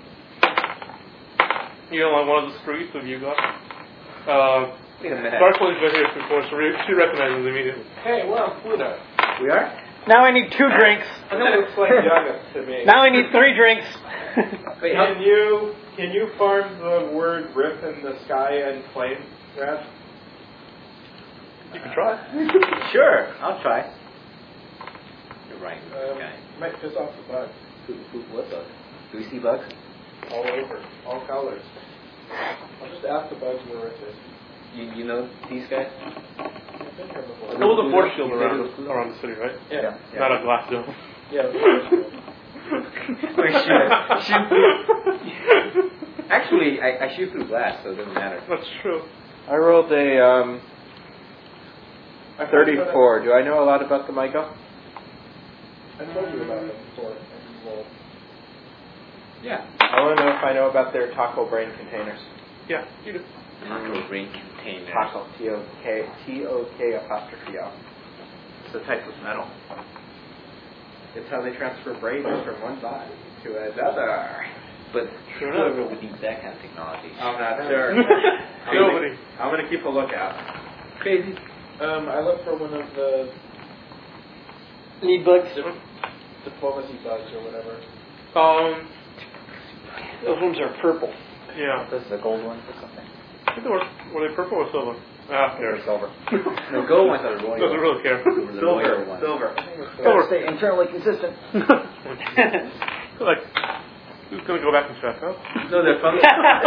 you know, on one of the streets of Yuga. Uh, Wait a minute. Darkwood's been here before, so re- she recognizes immediately. Hey, we're on Pluto. We are? Now I need two drinks. That looks like Yaga to me. Now I need three drinks. Wait, how, Can you can you farm the word "rip" in the sky and flame, Brad? You can try. sure, I'll try. You're right. Um, Okay. Might piss off the bugs Who, who, what bug? Do we see bugs? all over, all colors. I'll just ask the bugs where Rip is. You, you know these guys? I've been here before. There was a force shield You around, did it. around the city, right? Yeah. Not a glass dome. Yeah. it was Wait, shoot, shoot through. Actually, I, I shoot through glass, so it doesn't matter. That's true. I rolled a um, thirty-four. Do I know a lot about the Michael? I told you about them before. And you rolled. Yeah. I want to know if I know about their taco brain containers. Yeah, you do. Taco brain container. Taco, T O K, T O K apostrophe O. It's a type of metal. It's how they transfer brains from one body to another. But whoever would need that kind of technology? I'm not sure. I'm Nobody. gonna, I'm gonna keep a lookout. Crazy. Um, I looked for one of the Need bugs. diplomacy bugs or whatever. Um, Those ones are purple. yeah. This is a gold one or something. I think they were, were they purple or silver? Ah, who cares? Silver. No, gold ones are royal. Doesn't really care. They were the royal ones. Silver. Gotta stay internally consistent. Like, who's going to go back and check, huh? No, they're funky.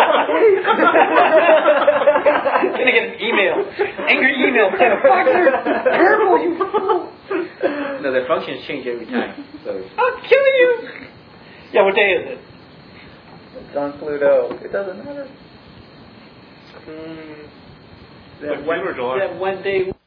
Gonna get an email. Angry email. Foxer, purple, you fool. No, their functions change every time. So I'll kill you. Yeah, what day is it? It's on Pluto. It doesn't matter. Mm, that like one, June or July? that one day